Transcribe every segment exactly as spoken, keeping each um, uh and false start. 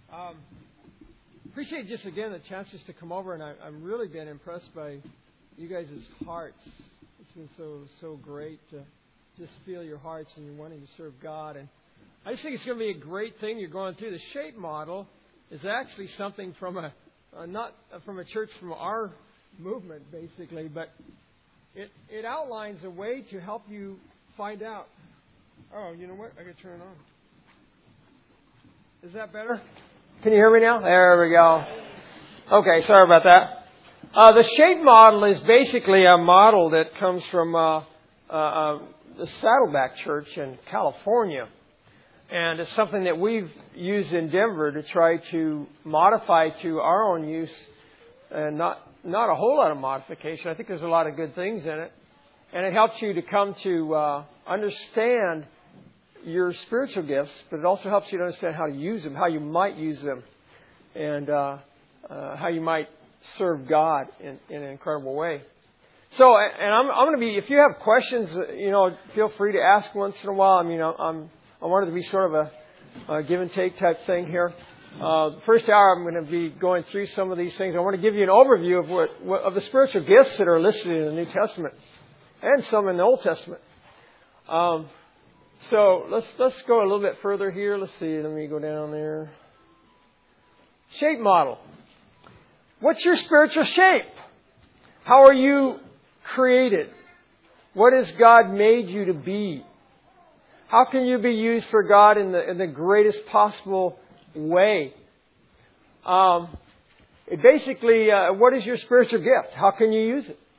Um, appreciate just again the chance just to come over, and I, I'm really been impressed by you guys' hearts. It's been so so great to just feel your hearts and you wanting to serve God. And I just think it's going to be a great thing you're going through. The SHAPE model is actually something from a uh, not from a church from our movement, basically, but it it outlines a way to help you find out. Oh, you know what? I got to turn it on. Is that better? Can you hear me now? There we go. Okay, sorry about that. Uh, the SHAPE model is basically a model that comes from uh, uh, uh, the Saddleback Church in California. And it's something that we've used in Denver to try to modify to our own use. And not, not a whole lot of modification. I think there's a lot of good things in it. And it helps you to come to uh, understand your spiritual gifts, but it also helps you to understand how to use them, how you might use them, and uh, uh, how you might serve God in, in an incredible way. So, and I'm, I'm going to be, if you have questions, you know, feel free to ask once in a while. I mean, I'm, I wanted to be sort of a, a give and take type thing here. Uh, the first hour, I'm going to be going through some of these things. I want to give you an overview of what, what of the spiritual gifts that are listed in the New Testament and some in the Old Testament. Um, So let's let's go a little bit further here. Let's see. Let me go down there. SHAPE model. What's your spiritual shape? How are you created? What has God made you to be? How can you be used for God in the in the greatest possible way? Um, it basically, uh, what is your spiritual gift? How can you use it?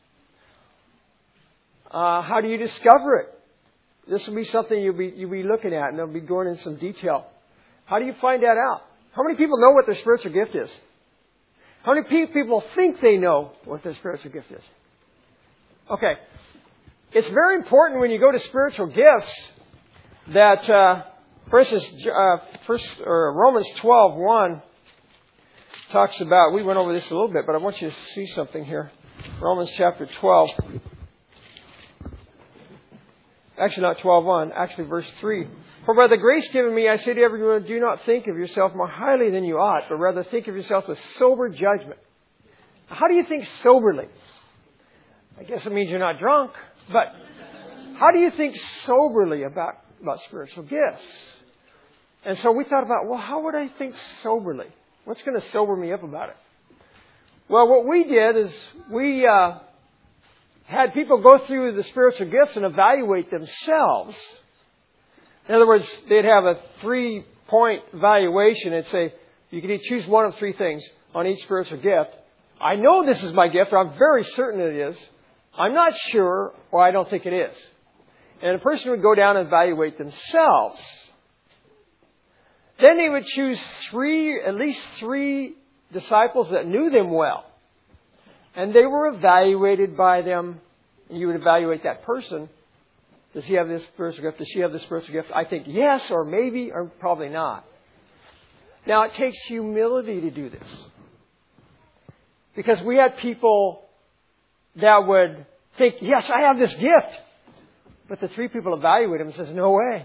Uh, how do you discover it? This will be something you'll be you'll be looking at, and they'll be going into some detail. How do you find that out? How many people know what their spiritual gift is? How many people think they know what their spiritual gift is? Okay. It's very important when you go to spiritual gifts that, uh, for instance, uh, first, or Romans twelve one talks about, we went over this a little bit, but I want you to see something here. Romans chapter twelve. Actually, not twelve one. Actually, verse three. For by the grace given me, I say to everyone, do not think of yourself more highly than you ought, but rather think of yourself with sober judgment. How do you think soberly? I guess it means you're not drunk. But how do you think soberly about, about spiritual gifts? And so we thought about, well, how would I think soberly? What's going to sober me up about it? Well, what we did is we... Uh, had people go through the spiritual gifts and evaluate themselves. In other words, they'd have a three-point evaluation. It'd say, you can choose one of three things on each spiritual gift. I know this is my gift, or I'm very certain it is. I'm not sure, or I don't think it is. And a person would go down and evaluate themselves. Then they would choose three, at least three disciples that knew them well. And they were evaluated by them. You would evaluate that person. Does he have this spiritual gift? Does she have this spiritual gift? I think yes, or maybe, or probably not. Now, it takes humility to do this. Because we had people that would think, yes, I have this gift. But the three people evaluate him and says, no way.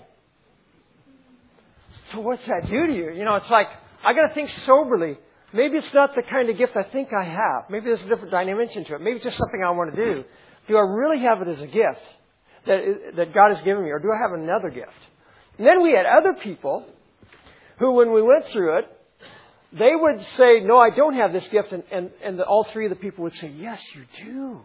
So what's that do to you? You know, it's like, I got to think soberly. Maybe it's not the kind of gift I think I have. Maybe there's a different dimension to it. Maybe it's just something I want to do. Do I really have it as a gift that, that God has given me? Or do I have another gift? And then we had other people who, when we went through it, they would say, no, I don't have this gift. And, and, and the, all three of the people would say, yes, you do.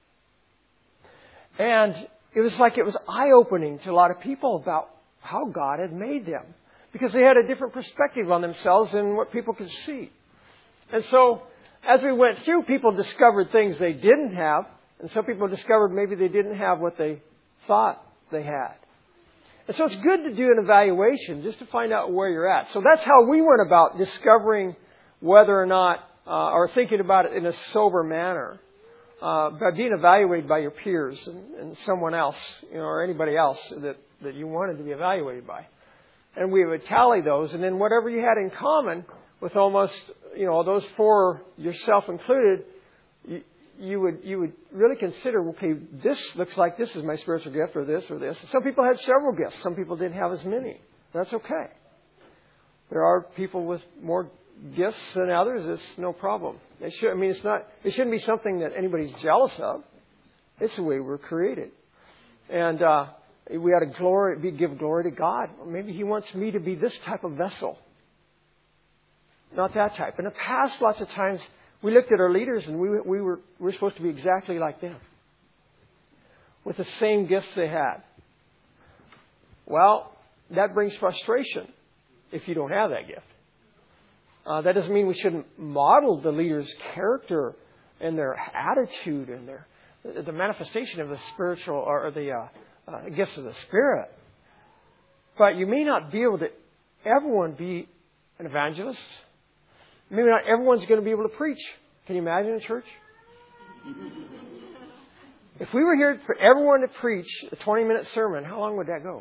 And it was like it was eye-opening to a lot of people about how God had made them. Because they had a different perspective on themselves than what people could see. And so, as we went through, people discovered things they didn't have. And some people discovered maybe they didn't have what they thought they had. And so it's good to do an evaluation just to find out where you're at. So that's how we went about discovering whether or not, uh, or thinking about it in a sober manner. Uh, by being evaluated by your peers and, and someone else, you know, or anybody else that, that you wanted to be evaluated by. And we would tally those, and then whatever you had in common with almost, you know, those four, yourself included, you, you would you would really consider, okay, this looks like this is my spiritual gift, or this or this. Some people had several gifts. Some people didn't have as many. That's okay. There are people with more gifts than others. It's no problem. It should, I mean, it's not. It shouldn't be something that anybody's jealous of. It's the way we're created, and uh, we ought to glory, we give glory to God. Maybe He wants me to be this type of vessel, not that type. In the past, lots of times we looked at our leaders and we we were we were supposed to be exactly like them, with the same gifts they had. Well, that brings frustration if you don't have that gift. Uh, that doesn't mean we shouldn't model the leader's character and their attitude and their the manifestation of the spiritual or the uh, uh, gifts of the Spirit. But you may not be able to everyone be an evangelist. Maybe not everyone's going to be able to preach. Can you imagine a church? If we were here for everyone to preach a twenty-minute sermon, how long would that go?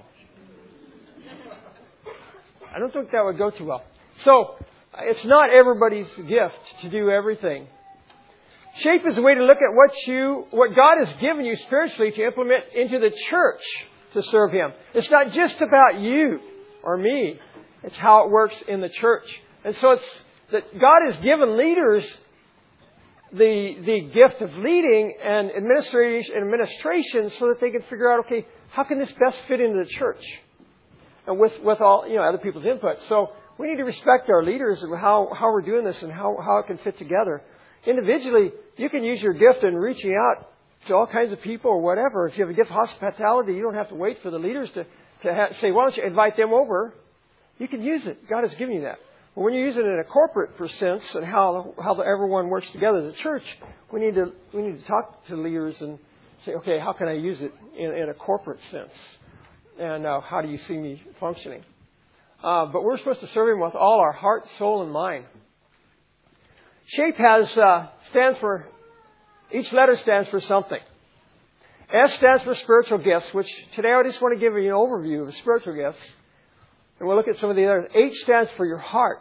I don't think that would go too well. So, it's not everybody's gift to do everything. Shape is a way to look at what you, what God has given you spiritually to implement into the church to serve Him. It's not just about you or me. It's how it works in the church. And so it's that God has given leaders the, the gift of leading and administration, administration so that they can figure out, okay, how can this best fit into the church? And with, with all, you know, other people's input. So we need to respect our leaders and how, how we're doing this and how, how it can fit together. Individually, you can use your gift in reaching out to all kinds of people or whatever. If you have a gift of hospitality, you don't have to wait for the leaders to, to ha- say, why don't you invite them over? You can use it. God has given you that. But when you use it in a corporate sense and how how the, everyone works together as a church, we need to we need to talk to leaders and say, okay, how can I use it in, in a corporate sense? And uh, how do you see me functioning? Uh, but we're supposed to serve Him with all our heart, soul, and mind. SHAPE has uh, stands for, each letter stands for something. S stands for spiritual gifts, which today I just want to give you an overview of spiritual gifts. And we'll look at some of the others. H stands for your heart.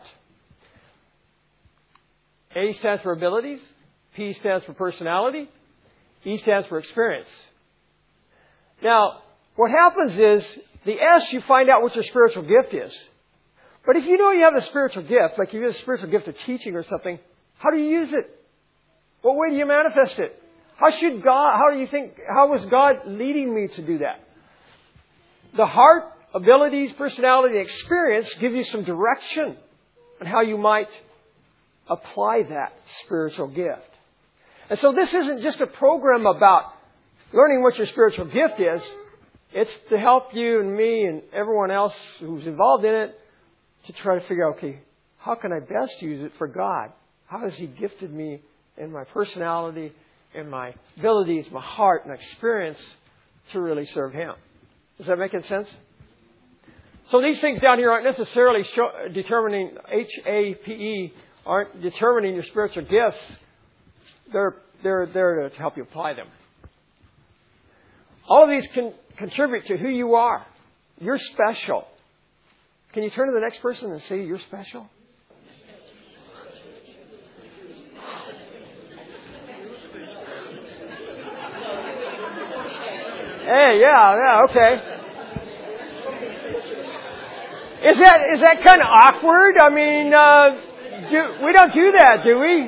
A stands for abilities. P stands for personality. E stands for experience. Now, what happens is, the S, you find out what your spiritual gift is. But if you know you have a spiritual gift, like you have a spiritual gift of teaching or something, how do you use it? What way do you manifest it? How should God, how do you think, how was God leading me to do that? The heart, abilities, personality, and experience give you some direction on how you might apply that spiritual gift. And so this isn't just a program about learning what your spiritual gift is. It's to help you and me and everyone else who's involved in it to try to figure out, okay, how can I best use it for God? How has He gifted me in my personality, in my abilities, my heart, and experience to really serve Him? Does that make sense? So these things down here aren't necessarily show, determining, H A P E, aren't determining your spiritual gifts. They're, they're there to help you apply them. All of these can contribute to who you are. You're special. Can you turn to the next person and say you're special? Hey, yeah, yeah, okay. Is that is that kind of awkward? I mean, uh, do, we don't do that, do we?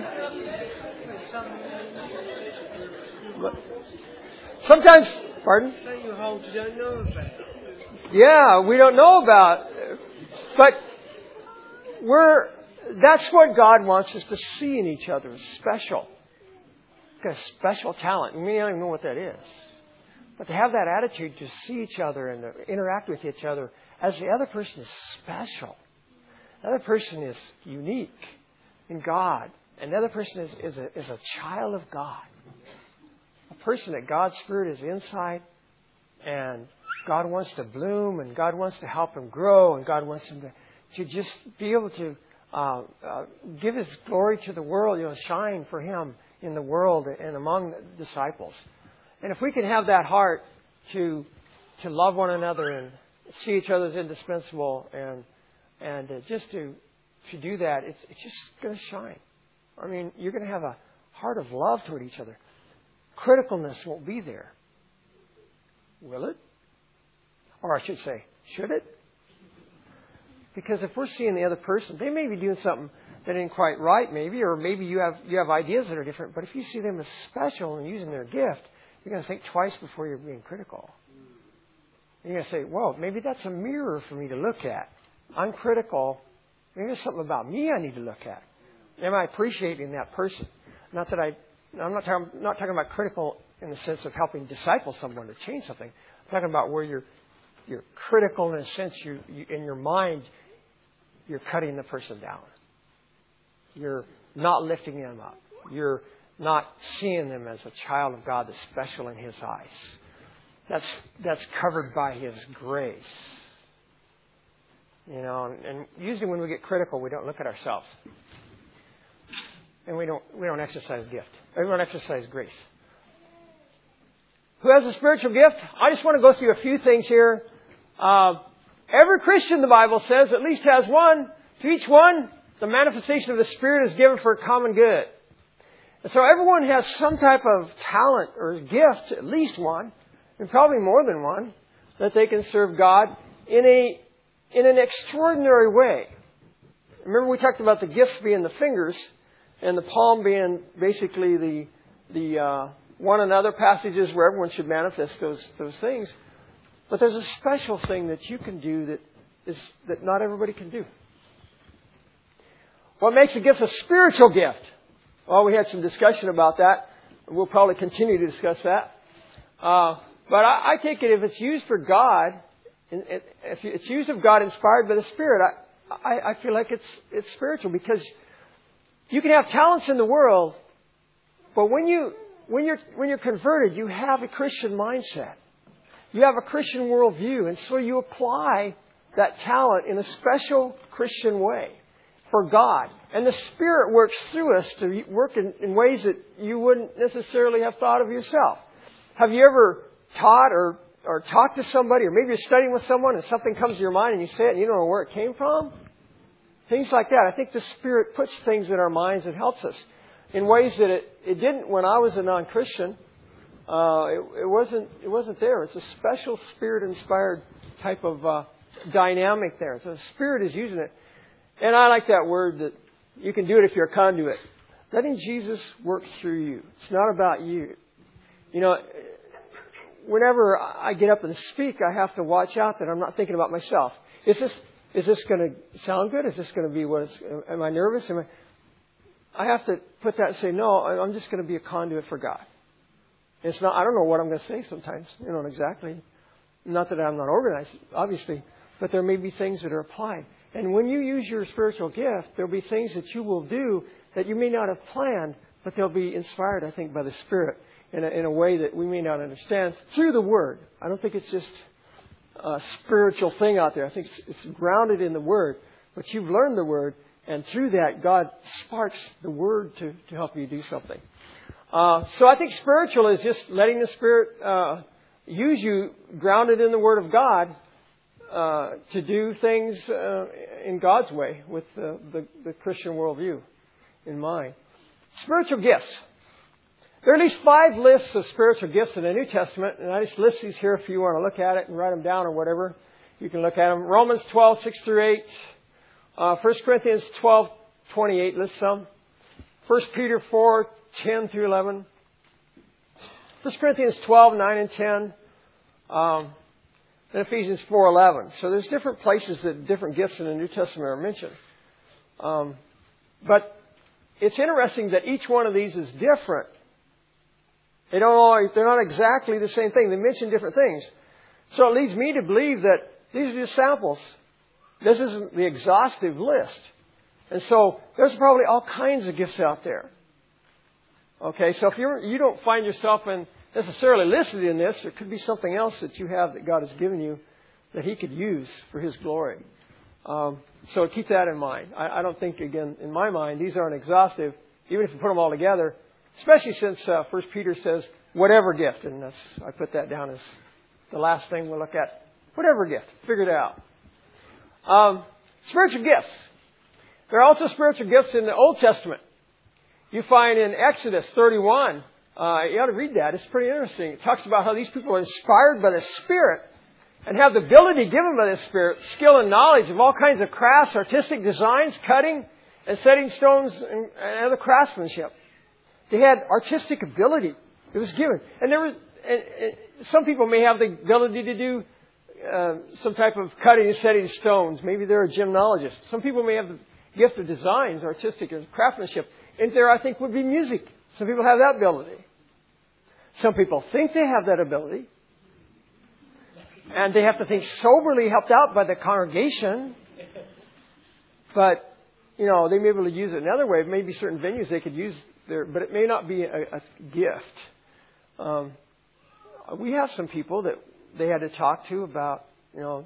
Sometimes, pardon? Yeah, we don't know about. But we're, that's what God wants us to see in each other, as special. Got a special talent. You may not even know what that is. But to have that attitude to see each other and to interact with each other as the other person is special. The other person is unique in God. And the other person is, is, a, is a child of God. A person that God's Spirit is inside. And God wants to bloom. And God wants to help him grow. And God wants him to, to just be able to uh, uh, give His glory to the world. You know, shine for Him in the world and among the disciples. And if we can have that heart to to love one another and see each other as indispensable and and uh, just to to do that, it's it's just going to shine. I mean, you're going to have a heart of love toward each other. Criticalness won't be there. Will it? Or I should say, should it? Because if we're seeing the other person, they may be doing something that ain't quite right, maybe, or maybe you have you have ideas that are different. But if you see them as special and using their gift, you're going to think twice before you're being critical. And you're going to say, well, maybe that's a mirror for me to look at. I'm critical. Maybe there's something about me I need to look at. Am I appreciating that person? Not that I, I'm not talking, not talking about critical in the sense of helping disciple someone to change something. I'm talking about where you're, you're critical in a sense, you, you, in your mind, you're cutting the person down. You're not lifting them up. You're not seeing them as a child of God that's special in His eyes. That's, that's covered by His grace. You know, and usually when we get critical, we don't look at ourselves. And we don't we don't exercise gift. We don't exercise grace. Who has a spiritual gift? I just want to go through a few things here. Uh, every Christian, the Bible says, at least has one. To each one, the manifestation of the Spirit is given for common good. And so everyone has some type of talent or gift, at least one, and probably more than one, that they can serve God in a in an extraordinary way. Remember we talked about the gifts being the fingers and the palm being basically the the uh, one another passages where everyone should manifest those those things. But there's a special thing that you can do that is that not everybody can do. What makes a gift a spiritual gift? Well, we had some discussion about that. We'll probably continue to discuss that. Uh, but I, I take it if it's used for God, if it's used of God, inspired by the Spirit, I, I, I feel like it's it's spiritual, because you can have talents in the world, but when you when you're when you're converted, you have a Christian mindset, you have a Christian worldview, and so you apply that talent in a special Christian way for God, and the Spirit works through us to work in, in ways that you wouldn't necessarily have thought of yourself. Have you ever taught or or talk to somebody, or maybe you're studying with someone and something comes to your mind and you say it and you don't know where it came from? Things like that. I think the Spirit puts things in our minds and helps us in ways that it, it didn't when I was a non-Christian. Uh, it, it wasn't it wasn't there. It's a special Spirit-inspired type of uh, dynamic there. So the Spirit is using it. And I like that word that you can do it if you're a conduit. Letting Jesus work through you. It's not about you. You know, whenever I get up and speak, I have to watch out that I'm not thinking about myself. Is this is this going to sound good? Is this going to be what? It's, am I nervous? Am I? I have to put that and say, no. I'm just going to be a conduit for God. It's not. I don't know what I'm going to say sometimes. You know exactly. Not that I'm not organized, obviously, but there may be things that are applied. And when you use your spiritual gift, there'll be things that you will do that you may not have planned, but they'll be inspired, I think, by the Spirit. In a, in a way that we may not understand through the Word. I don't think it's just a spiritual thing out there. I think it's, it's grounded in the Word. But you've learned the Word, and through that, God sparks the Word to, to help you do something. Uh, so I think spiritual is just letting the Spirit uh, use you, grounded in the Word of God, uh, to do things uh, in God's way with uh, the, the Christian worldview in mind. Spiritual gifts. There are at least five lists of spiritual gifts in the New Testament, and I just list these here if you want to look at it and write them down or whatever. You can look at them. Romans twelve, six through eight. Uh, First Corinthians twelve, twenty-eight lists some. First Peter four, ten through eleven. First Corinthians twelve, nine and ten. Um, and Ephesians four, eleven. So there's different places that different gifts in the New Testament are mentioned. Um, but it's interesting that each one of these is different. They don't always, they're not exactly the same thing. They mention different things. So it leads me to believe that these are just samples. This isn't the exhaustive list. And so there's probably all kinds of gifts out there. Okay, so if you're, you don't find yourself in necessarily listed in this, there could be something else that you have that God has given you that He could use for His glory. Um, so keep that in mind. I, I don't think, again, in my mind, these aren't exhaustive, even if you put them all together. Especially since uh, First Peter says, whatever gift. And that's, I put that down as the last thing we'll look at. Whatever gift. Figure it out. Um, spiritual gifts. There are also spiritual gifts in the Old Testament. You find in Exodus thirty-one, uh, you ought to read that. It's pretty interesting. It talks about how these people are inspired by the Spirit. and have the ability given by the Spirit, skill and knowledge of all kinds of crafts, artistic designs, cutting and setting stones and, and other craftsmanship. They had artistic ability. It was given. And there was, and, and some people may have the ability to do uh, some type of cutting and setting stones. Maybe they're a gymnologist. Some people may have the gift of designs, artistic craftsmanship. And there, I think, would be music. Some people have that ability. Some people think they have that ability. And they have to think soberly, helped out by the congregation. But, you know, they may be able to use it another way. Maybe certain venues they could use there, but it may not be a, a gift. Um, we have some people that they had to talk to about, you know,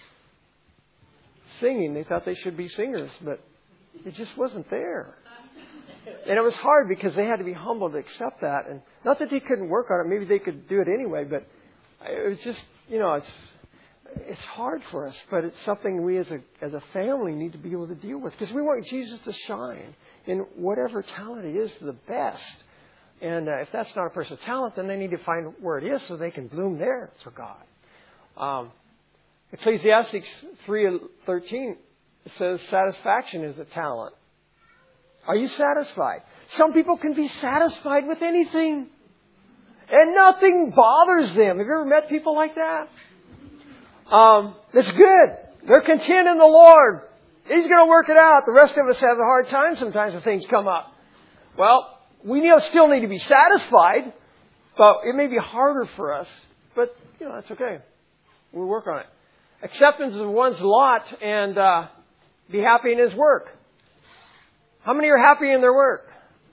singing. They thought they should be singers, but it just wasn't there. And it was hard because they had to be humble to accept that. And not that they couldn't work on it. Maybe they could do it anyway, but it was just, you know, it's it's hard for us, but it's something we as a as a family need to be able to deal with because we want Jesus to shine in whatever talent it is to the best. And uh, if that's not a person's talent, then they need to find where it is so they can bloom there for God. Um, Ecclesiastes three thirteen says satisfaction is a talent. Are you satisfied? Some people can be satisfied with anything. And nothing bothers them. Have you ever met people like that? Um, it's good. They're content in the Lord. He's going to work it out. The rest of us have a hard time sometimes when things come up. Well, we still need to be satisfied, but it may be harder for us. But, you know, that's okay. We'll work on it. Acceptance of one's lot and uh, be happy in his work. How many are happy in their work?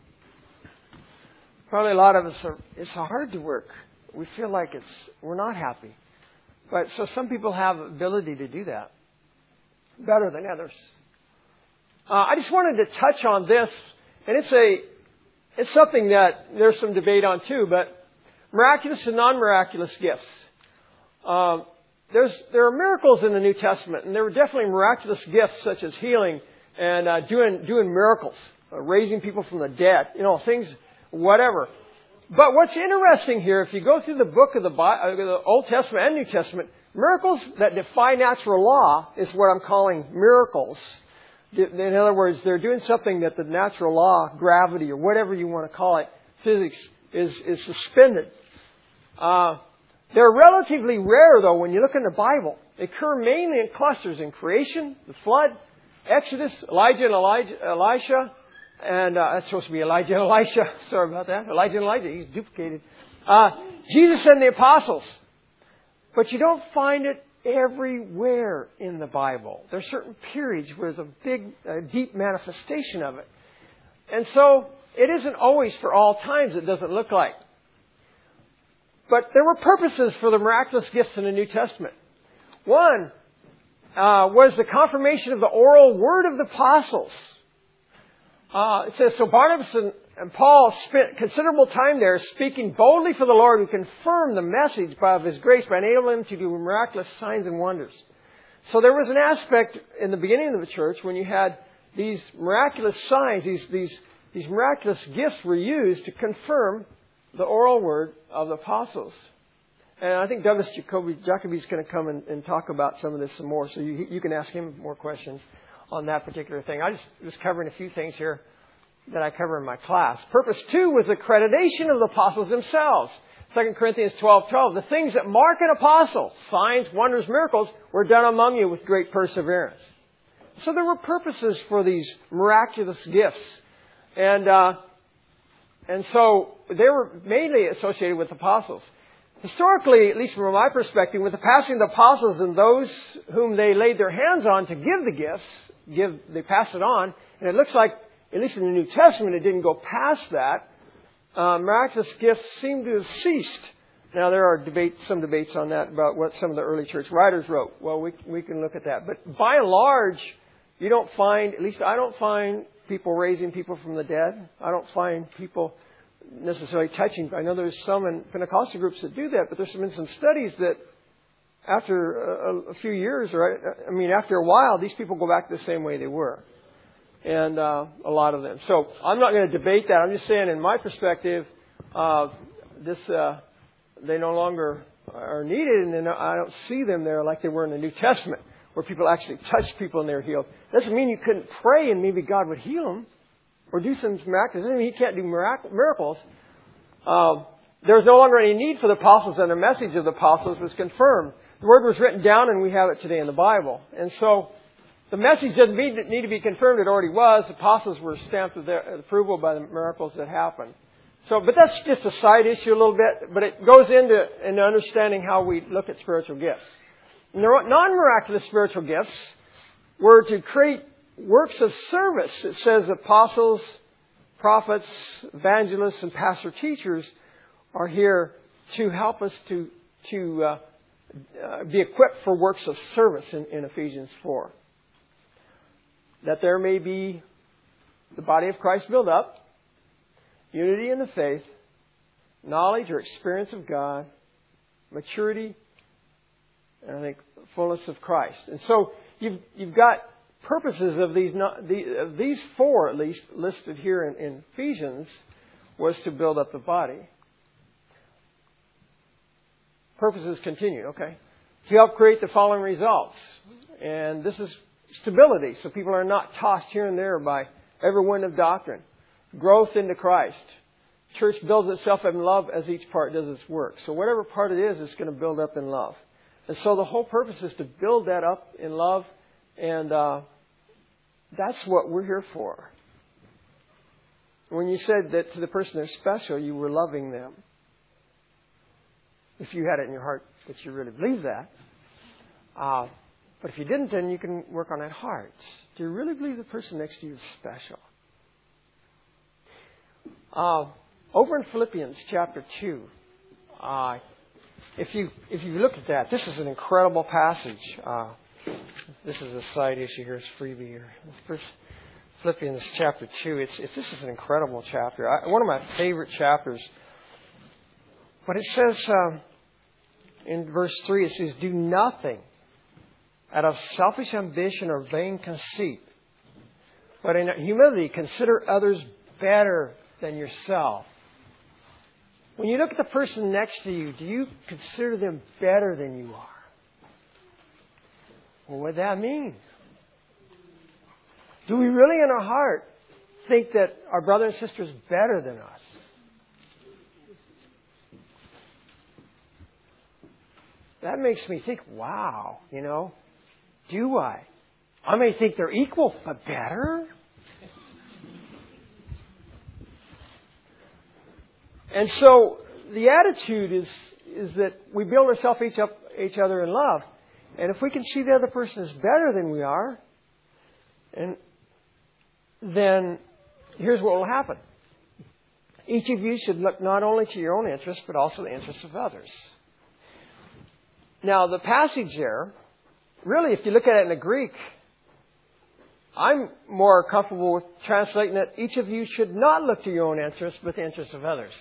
Probably a lot of us are. It's hard to work. We feel like it's we're not happy. But so some people have ability to do that better than others. Uh, I just wanted to touch on this, and it's a it's something that there's some debate on too. But miraculous and non-miraculous gifts. Um, there's there are miracles in the New Testament, and there were definitely miraculous gifts such as healing and uh, doing doing miracles, uh, raising people from the dead. You know, things. Whatever. But what's interesting here, if you go through the book of the, Bible, the Old Testament and New Testament, miracles that defy natural law is what I'm calling miracles. In other words, they're doing something that the natural law, gravity, or whatever you want to call it, physics, is, is suspended. Uh, they're relatively rare, though, when you look in the Bible. They occur mainly in clusters in creation, the flood, Exodus, Elijah and Elijah, Elisha, And uh, that's supposed to be Elijah and Elisha. Sorry about that. Elijah and Elijah. He's duplicated. Uh, Jesus and the apostles. But you don't find it everywhere in the Bible. There are certain periods where there's a big, uh, deep manifestation of it. And so it isn't always for all times, it doesn't look like. But there were purposes for the miraculous gifts in the New Testament. One uh, was the confirmation of the oral word of the apostles. Uh, it says, so Barnabas and, and Paul spent considerable time there speaking boldly for the Lord, who confirmed the message by of His grace by enabling them to do miraculous signs and wonders. So there was an aspect in the beginning of the church when you had these miraculous signs, these, these, these miraculous gifts were used to confirm the oral word of the apostles. And I think Douglas Jacoby, Jacoby is going to come and, and talk about some of this some more, so you, you can ask him more questions on that particular thing. I just was covering a few things here that I cover in my class. Purpose two was the accreditation of the apostles themselves. Second Corinthians twelve twelve. The things that mark an apostle, signs, wonders, miracles, were done among you with great perseverance. So there were purposes for these miraculous gifts. And, uh, and so they were mainly associated with apostles. Historically, at least from my perspective, with the passing of the apostles and those whom they laid their hands on to give the gifts, give they pass it on. And it looks like, at least in the New Testament, it didn't go past that. Uh, miraculous gifts seem to have ceased. Now, there are debate, some debates on that about what some of the early church writers wrote. Well, we, we can look at that. But by and large, you don't find, at least I don't find people raising people from the dead. I don't find people necessarily touching. I know there's some in Pentecostal groups that do that, but there's been some studies that after a, a few years, or I mean, after a while, these people go back to the same way they were. And uh, a lot of them. So I'm not going to debate that. I'm just saying, in my perspective, uh, this uh, they no longer are needed, and then I don't see them there like they were in the New Testament, where people actually touched people and they were healed. Doesn't mean you couldn't pray and maybe God would heal them or do some miracles. Doesn't mean He can't do mirac- miracles. Um, There's no longer any need for the apostles, and the message of the apostles was confirmed. The Word was written down, and we have it today in the Bible. And so the message doesn't need to be confirmed. It already was. The apostles were stamped with their approval by the miracles that happened. So, but that's just a side issue a little bit, but it goes into, into understanding how we look at spiritual gifts. And the non-miraculous spiritual gifts were to create works of service. It says apostles, prophets, evangelists, and pastor teachers are here to help us to to uh, uh, be equipped for works of service in, in Ephesians four. That there may be the body of Christ built up, unity in the faith, knowledge or experience of God, maturity, and I think fullness of Christ. And so you've you've got purposes of these of these four at least listed here in, in Ephesians was to build up the body. Purposes continue, okay? To help create the following results. And this is stability, so people are not tossed here and there by every wind of doctrine. Growth into Christ. Church builds itself in love as each part does its work. So whatever part it is, it's going to build up in love. And so the whole purpose is to build that up in love, and uh, that's what we're here for. When you said that to the person they're special, you were loving them. If you had it in your heart that you really believe that. Uh, but if you didn't, then you can work on that heart. Do you really believe the person next to you is special? Uh, over in Philippians chapter two, uh, if you if you look at that, this is an incredible passage. Uh, this is a side issue here. It's freebie here. First, Philippians chapter two. It's, it's this is an incredible chapter. I, one of my favorite chapters. But it says um, in verse three, it says, "Do nothing out of selfish ambition or vain conceit, but in humility consider others better than yourself." When you look at the person next to you, do you consider them better than you are? Well, what does that mean? Do we really in our heart think that our brother and sister is better than us? That makes me think, wow, you know, do I? I may think they're equal, but better? And so the attitude is is that we build ourselves each up each other in love. And if we can see the other person is better than we are, and then here's what will happen. Each of you should look not only to your own interests, but also the interests of others. Now, the passage there, really, if you look at it in the Greek, I'm more comfortable with translating that each of you should not look to your own interests, but the interests of others.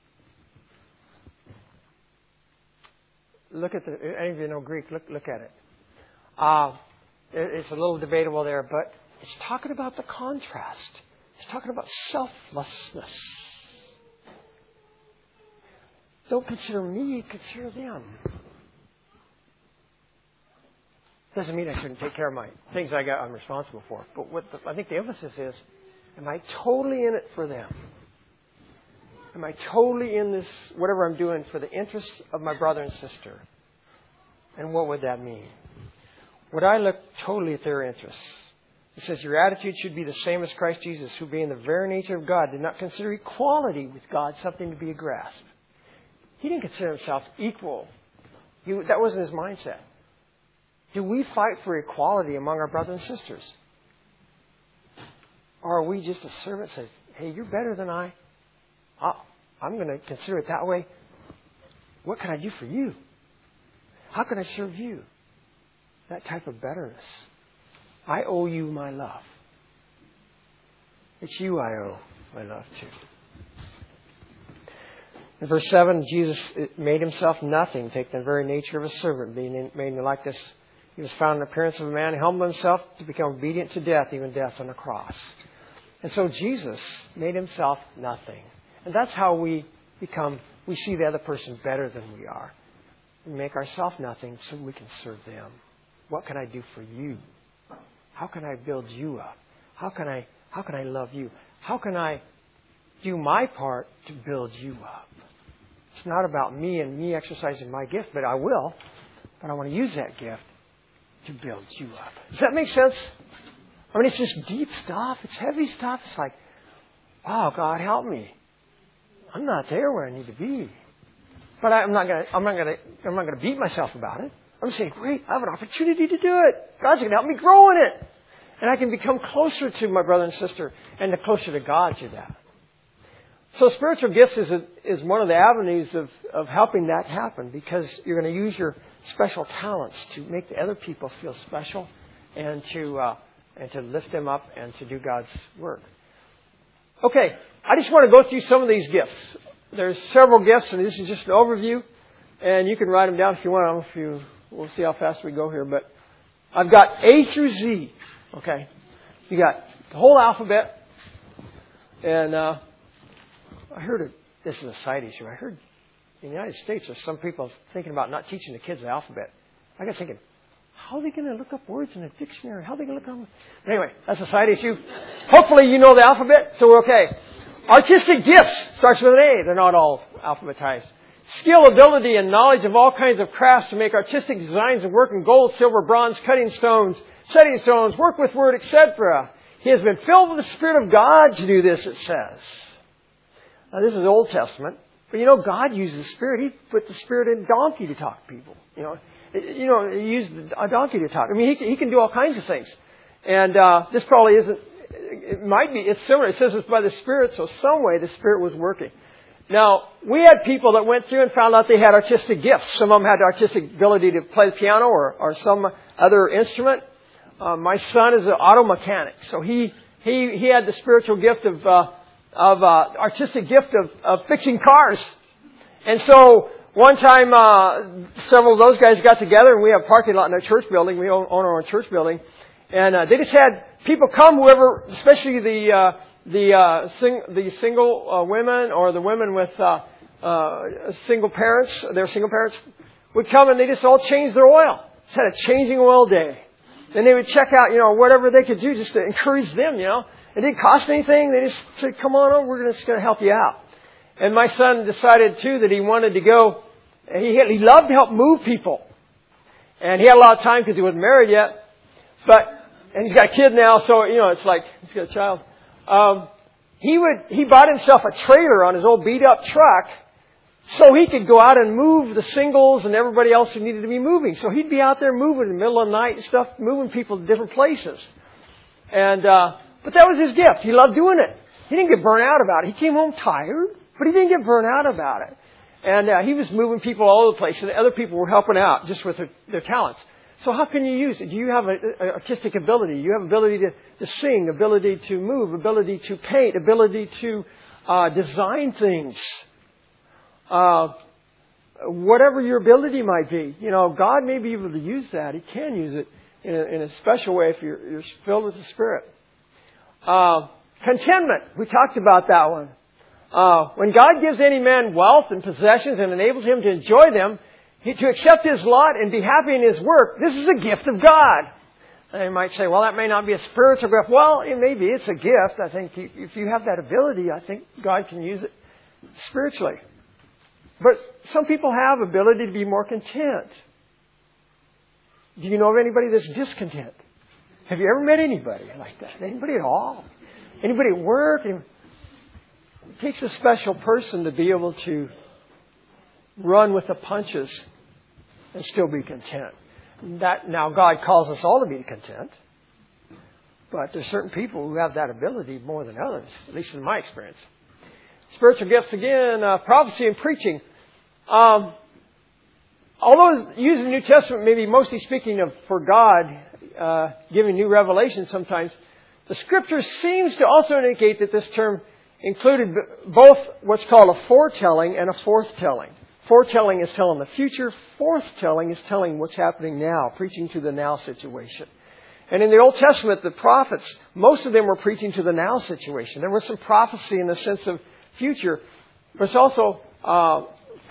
Look at the, any of you know Greek, look, look at it. Uh, it. It's a little debatable there, but it's talking about the contrast. It's talking about selflessness. Don't consider me, consider them. Doesn't mean I shouldn't take care of my things I got I'm responsible for. But what the, I think the emphasis is, am I totally in it for them? Am I totally in this, whatever I'm doing, for the interests of my brother and sister? And what would that mean? Would I look totally at their interests? It says, your attitude should be the same as Christ Jesus, who being the very nature of God, did not consider equality with God something to be grasped. He didn't consider himself equal. He, that wasn't his mindset. Do we fight for equality among our brothers and sisters? Or are we just a servant that says, hey, you're better than I. I'm going to consider it that way. What can I do for you? How can I serve you? That type of betterness. I owe you my love. It's you I owe my love to. In verse seven, Jesus made himself nothing, taking the very nature of a servant, being made like this. He was found in the appearance of a man, humbled himself to become obedient to death, even death on the cross. And so Jesus made himself nothing. And that's how we become, we see the other person better than we are. We make ourselves nothing so we can serve them. What can I do for you? How can I build you up? How can I, how can I love you? How can I do my part to build you up? It's not about me and me exercising my gift, but I will. But I want to use that gift to build you up. Does that make sense? I mean, it's just deep stuff. It's heavy stuff. It's like, wow, God, help me. I'm not there where I need to be. But I'm not going to, I'm not going to, I'm not going to beat myself about it. I'm saying, great, I have an opportunity to do it. God's going to help me grow in it. And I can become closer to my brother and sister and closer to God through that. So spiritual gifts is a, is one of the avenues of, of helping that happen, because you're going to use your special talents to make the other people feel special and to uh, and to lift them up and to do God's work. Okay, I just want to go through some of these gifts. There's several gifts, and this is just an overview, and you can write them down if you want. I don't know if you, we'll see how fast we go here, but I've got A through Z. Okay, you got the whole alphabet, and uh, I heard it. This is a side issue. I heard in the United States there's some people thinking about not teaching the kids the alphabet. I got thinking, how are they going to look up words in a dictionary? How are they going to look up? Anyway, that's a side issue. Hopefully you know the alphabet, so we're okay. Artistic gifts starts with an A. They're not all alphabetized. Skill, ability, and knowledge of all kinds of crafts to make artistic designs and work in gold, silver, bronze, cutting stones, setting stones, work with word, et cetera. He has been filled with the Spirit of God to do this, it says. Now, this is Old Testament. But you know, God uses the Spirit. He put the Spirit in a donkey to talk to people. You know, you know, He used a donkey to talk. I mean, he can, he can do all kinds of things. And uh, this probably isn't, it might be, it's similar. It says it's by the Spirit, so some way the Spirit was working. Now, we had people that went through and found out they had artistic gifts. Some of them had artistic ability to play the piano or, or some other instrument. Uh, my son is an auto mechanic, so he he he had the spiritual gift of uh, of uh, artistic gift of, of fixing cars. And so one time, uh, several of those guys got together, and we have a parking lot in our church building. We own, own our own church building, and uh, they just had people come, whoever, especially the uh, the uh, sing, the single uh, women or the women with uh, uh, single parents, their single parents would come, and they just all changed their oil. Just had a changing oil day. And they would check out, you know, whatever they could do just to encourage them, you know. It didn't cost anything. They just said, come on over, we're just going to help you out. And my son decided, too, that he wanted to go. He, he loved to help move people. And he had a lot of time because he wasn't married yet. But, and he's got a kid now, so, you know, it's like, he's got a child. Um, he would, he bought himself a trailer on his old beat-up truck so he could go out and move the singles and everybody else who needed to be moving. So he'd be out there moving in the middle of the night and stuff, moving people to different places. And, uh, but that was his gift. He loved doing it. He didn't get burnt out about it. He came home tired, but he didn't get burnt out about it. And uh, he was moving people all over the place, and other people were helping out just with their, their talents. So how can you use it? Do you have an artistic ability? You have ability to, to sing, ability to move, ability to paint, ability to uh, design things. Uh, whatever your ability might be, you know, God may be able to use that. He can use it in a, in a special way if you're, you're filled with the Spirit. Uh, contentment. We talked about that one. Uh, when God gives any man wealth and possessions and enables him to enjoy them, he, to accept his lot and be happy in his work, this is a gift of God. And you might say, well, that may not be a spiritual gift. Well, it may be. It's a gift. I think if you have that ability, I think God can use it spiritually. But some people have ability to be more content. Do you know of anybody that's discontent? Have you ever met anybody like that? Anybody at all? Anybody at work? It takes a special person to be able to run with the punches and still be content. That, now, God calls us all to be content. But there's certain people who have that ability more than others, at least in my experience. Spiritual gifts, again, uh, prophecy and preaching. Um, although used in the New Testament, maybe mostly speaking of for God, uh, giving new revelation sometimes, the Scripture seems to also indicate that this term included both what's called a foretelling and a forthtelling. Foretelling is telling the future. Forthtelling is telling what's happening now, preaching to the now situation. And in the Old Testament, the prophets, most of them were preaching to the now situation. There was some prophecy in the sense of future, but it's also uh,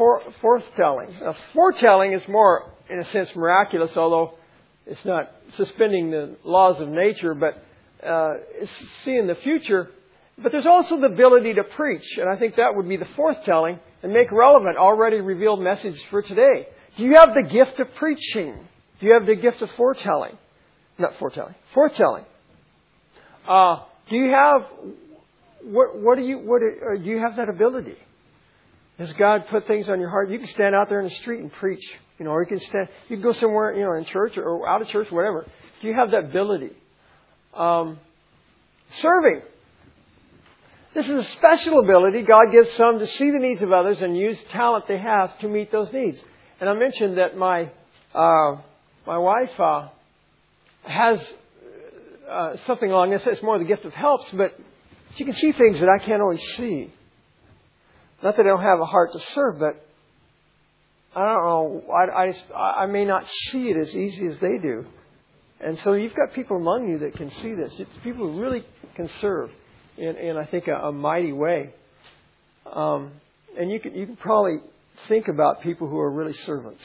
for, foretelling. Now, foretelling is more, in a sense, miraculous, although it's not suspending the laws of nature, but uh, it's seeing the future. But there's also the ability to preach, and I think that would be the foretelling, and make relevant already revealed message for today. Do you have the gift of preaching? Do you have the gift of foretelling? Not foretelling. Foretelling. Uh, do you have, what, what do you, what do, do you have that ability? Has God put things on your heart? You can stand out there in the street and preach, you know, or you can stand, you can go somewhere, you know, in church or, or out of church, whatever. Do you have that ability? Um, serving. This is a special ability God gives some to see the needs of others and use talent they have to meet those needs. And I mentioned that my uh, my wife uh, has uh, something along this. It's more the gift of helps, but she can see things that I can't always see. Not that I don't have a heart to serve, but I don't know. I, I, just, I may not see it as easy as they do. And so you've got people among you that can see this. It's people who really can serve in, in I think, a, a mighty way. Um, and you can you can probably think about people who are really servants.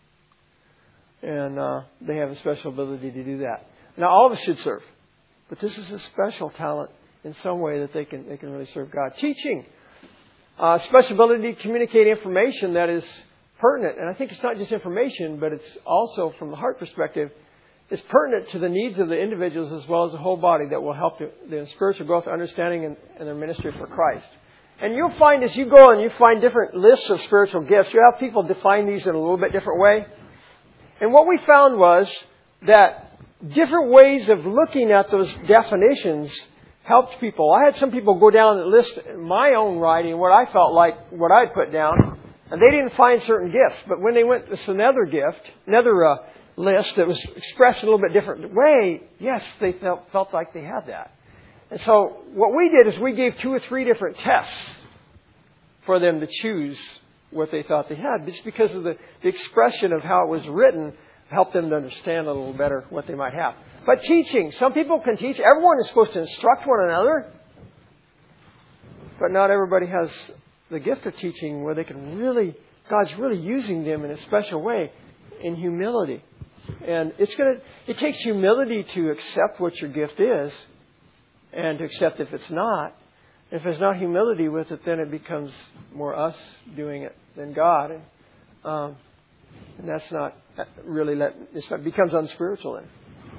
And uh, they have a special ability to do that. Now, all of us should serve. But this is a special talent in some way that they can they can really serve God. Teaching. Uh, special ability to communicate information that is pertinent. And I think it's not just information, but it's also, from the heart perspective, it's pertinent to the needs of the individuals as well as the whole body that will help their spiritual growth, understanding, and, and their ministry for Christ. And you'll find as you go and you find different lists of spiritual gifts, you have people define these in a little bit different way. And what we found was that different ways of looking at those definitions helped people. I had some people go down and list my own writing, what I felt like, what I'd put down, and they didn't find certain gifts. But when they went to another gift, another uh, list that was expressed in a little bit different way, yes, they felt, felt like they had that. And so what we did is we gave two or three different tests for them to choose what they thought they had. Just because of the, the expression of how it was written helped them to understand a little better what they might have. But teaching. Some people can teach. Everyone is supposed to instruct one another. But not everybody has the gift of teaching where they can really, God's really using them in a special way in humility. And it's going to, it takes humility to accept what your gift is and to accept if it's not. If there's not humility with it, then it becomes more us doing it than God. And, um, and that's not really, let, it becomes unspiritual then.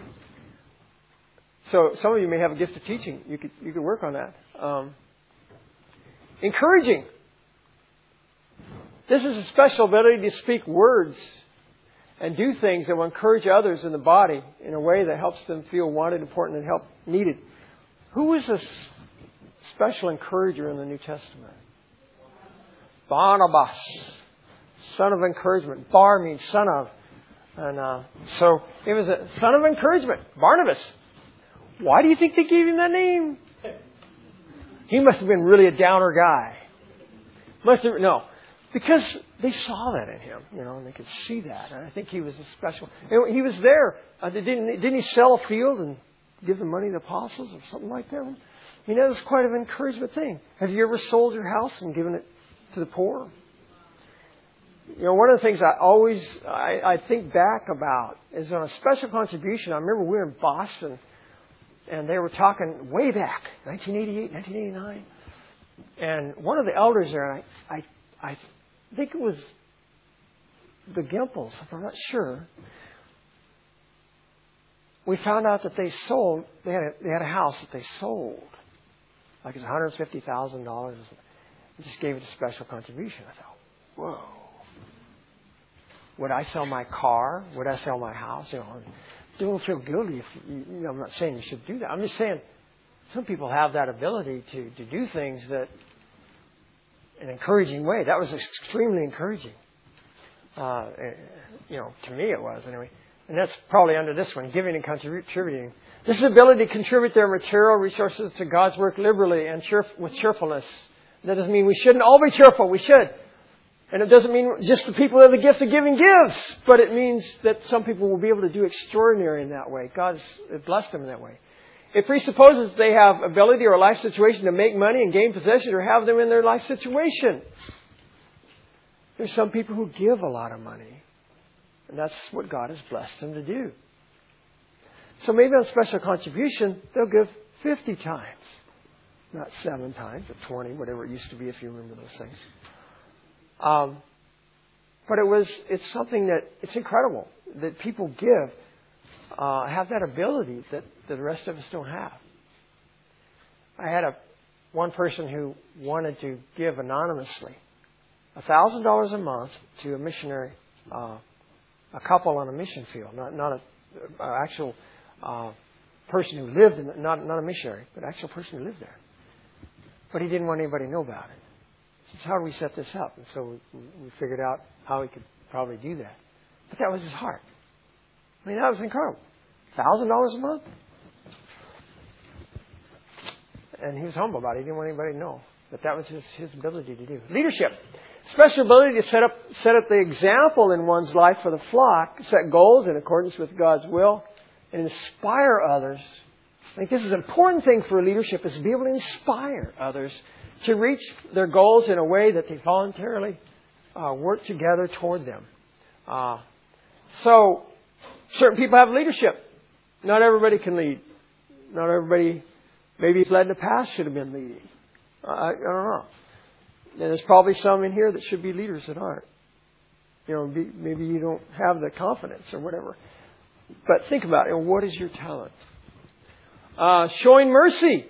So some of you may have a gift of teaching. You could you could work on that. Um, encouraging. This is a special ability to speak words and do things that will encourage others in the body in a way that helps them feel wanted, important, and help needed. Who is this special encourager in the New Testament? Barnabas, son of encouragement. Bar means son of. And uh, so it was a son of encouragement, Barnabas. Why do you think they gave him that name? He must have been really a downer guy. Must have, no, because they saw that in him, you know, and they could see that. And I think he was a special. He was there. Uh, didn't didn't he sell a field and give the money to the apostles or something like that? You know, it was quite an encouragement thing. Have you ever sold your house and given it to the poor? You know, one of the things I always I, I think back about is on a special contribution. I remember we were in Boston. And they were talking way back, nineteen eighty-eight, nineteen eighty-nine. And one of the elders there, I, I, I think it was the Gimpels, if I'm not sure. We found out that they sold, they had a, they had a house that they sold. Like it's one hundred fifty thousand dollars. And just gave it a special contribution. I thought, whoa. Would I sell my car? Would I sell my house? You know, don't feel guilty if you, you know, I'm not saying you should do that. I'm just saying some people have that ability to, to do things that in an encouraging way. That was extremely encouraging. Uh, you know, to me it was anyway. And that's probably under this one, giving and contributing. This is the ability to contribute their material resources to God's work liberally and cheerf- with cheerfulness. That doesn't mean we shouldn't all be cheerful. We should. And it doesn't mean just the people who have the gift of giving gives, but it means that some people will be able to do extraordinary in that way. God's blessed them in that way. It presupposes they have ability or a life situation to make money and gain possessions or have them in their life situation. There's some people who give a lot of money. And that's what God has blessed them to do. So maybe on special contribution, they'll give fifty times. Not seven times, or twenty, whatever it used to be if you remember those things. Um, but it was, it's something that, it's incredible that people give, uh, have that ability that, that the rest of us don't have. I had a one person who wanted to give anonymously one thousand dollars a month to a missionary, uh, a couple on a mission field, not not a, a actual uh, person who lived in, not not a missionary, but an actual person who lived there. But he didn't want anybody to know about it. He says, how do we set this up? And so we, we figured out how he could probably do that. But that was his heart. I mean, that was incredible. one thousand dollars a month. And he was humble about it. He didn't want anybody to know. But that was his, his ability to do. Leadership. Special ability to set up set up the example in one's life for the flock, set goals in accordance with God's will, and inspire others. I think this is an important thing for leadership, is to be able to inspire others to reach their goals in a way that they voluntarily uh, work together toward them. Uh, so, certain people have leadership. Not everybody can lead. Not everybody, maybe led in the past, should have been leading. I, I don't know. And there's probably some in here that should be leaders that aren't. You know, be, maybe you don't have the confidence or whatever. But think about it. What is your talent? Uh, showing mercy.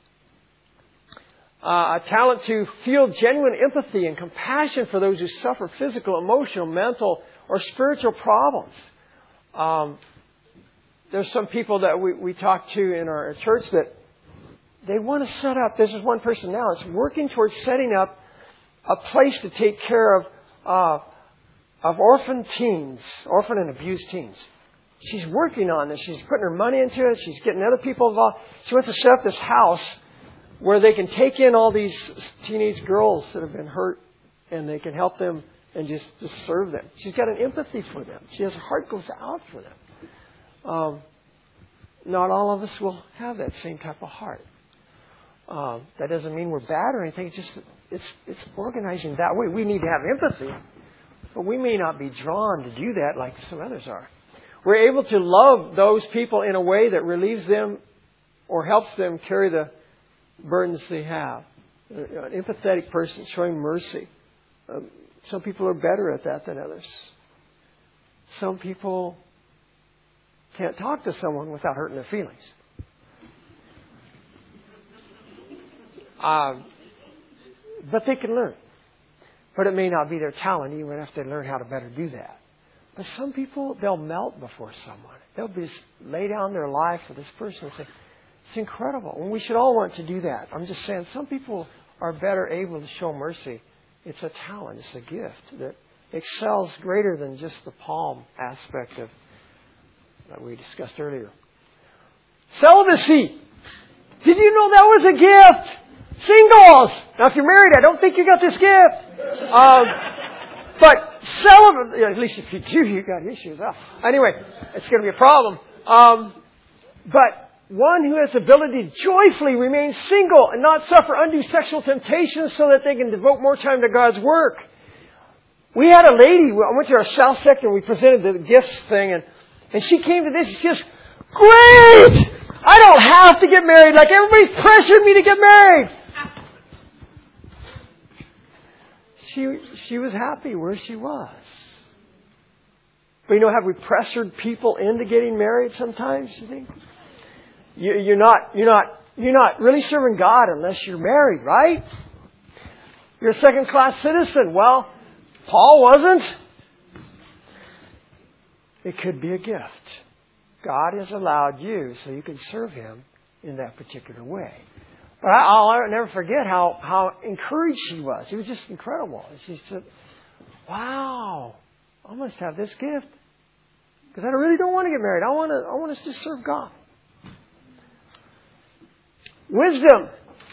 Uh, a talent to feel genuine empathy and compassion for those who suffer physical, emotional, mental, or spiritual problems. Um, there's some people that we, we talk to in our church that they want to set up, this is one person now, it's working towards setting up a place to take care of uh, of orphan teens, orphan and abused teens. She's working on this. She's putting her money into it. She's getting other people involved. She wants to set up this house where they can take in all these teenage girls that have been hurt, and they can help them and just, just serve them. She's got an empathy for them. She has, her heart goes out for them. Um, not all of us will have that same type of heart. Um, that doesn't mean we're bad or anything. It's just it's it's organizing that way. We need to have empathy, but we may not be drawn to do that like some others are. We're able to love those people in a way that relieves them or helps them carry the burdens they have. An empathetic person showing mercy. Um, some people are better at that than others. Some people can't talk to someone without hurting their feelings. Um, but they can learn. But it may not be their talent. You would have to learn how to better do that. But some people, they'll melt before someone. They'll just lay down their life for this person and say, it's incredible. And we should all want to do that. I'm just saying, some people are better able to show mercy. It's a talent. It's a gift that excels greater than just the palm aspect of that we discussed earlier. Celibacy. Did you know that was a gift? Singles. Now, if you're married, I don't think you got this gift. Um, but celibate, at least if you do, you got issues. Oh. Anyway, it's going to be a problem. Um, but one who has the ability to joyfully remain single and not suffer undue sexual temptations so that they can devote more time to God's work. We had a lady, I went to our South sector and we presented the gifts thing, and, and she came to this, she says, great! I don't have to get married like everybody's pressured me to get married. She she was happy where she was. But you know, have we pressured people into getting married sometimes, you think? You, you're not you're not you're not really serving God unless you're married, right? You're a second class citizen. Well, Paul wasn't. It could be a gift. God has allowed you so you can serve Him in that particular way. But I'll, I'll never forget how, how encouraged she was. It was just incredible. She said, wow, I must have this gift. Because I really don't want to get married. I want to, I want to just serve God. Wisdom.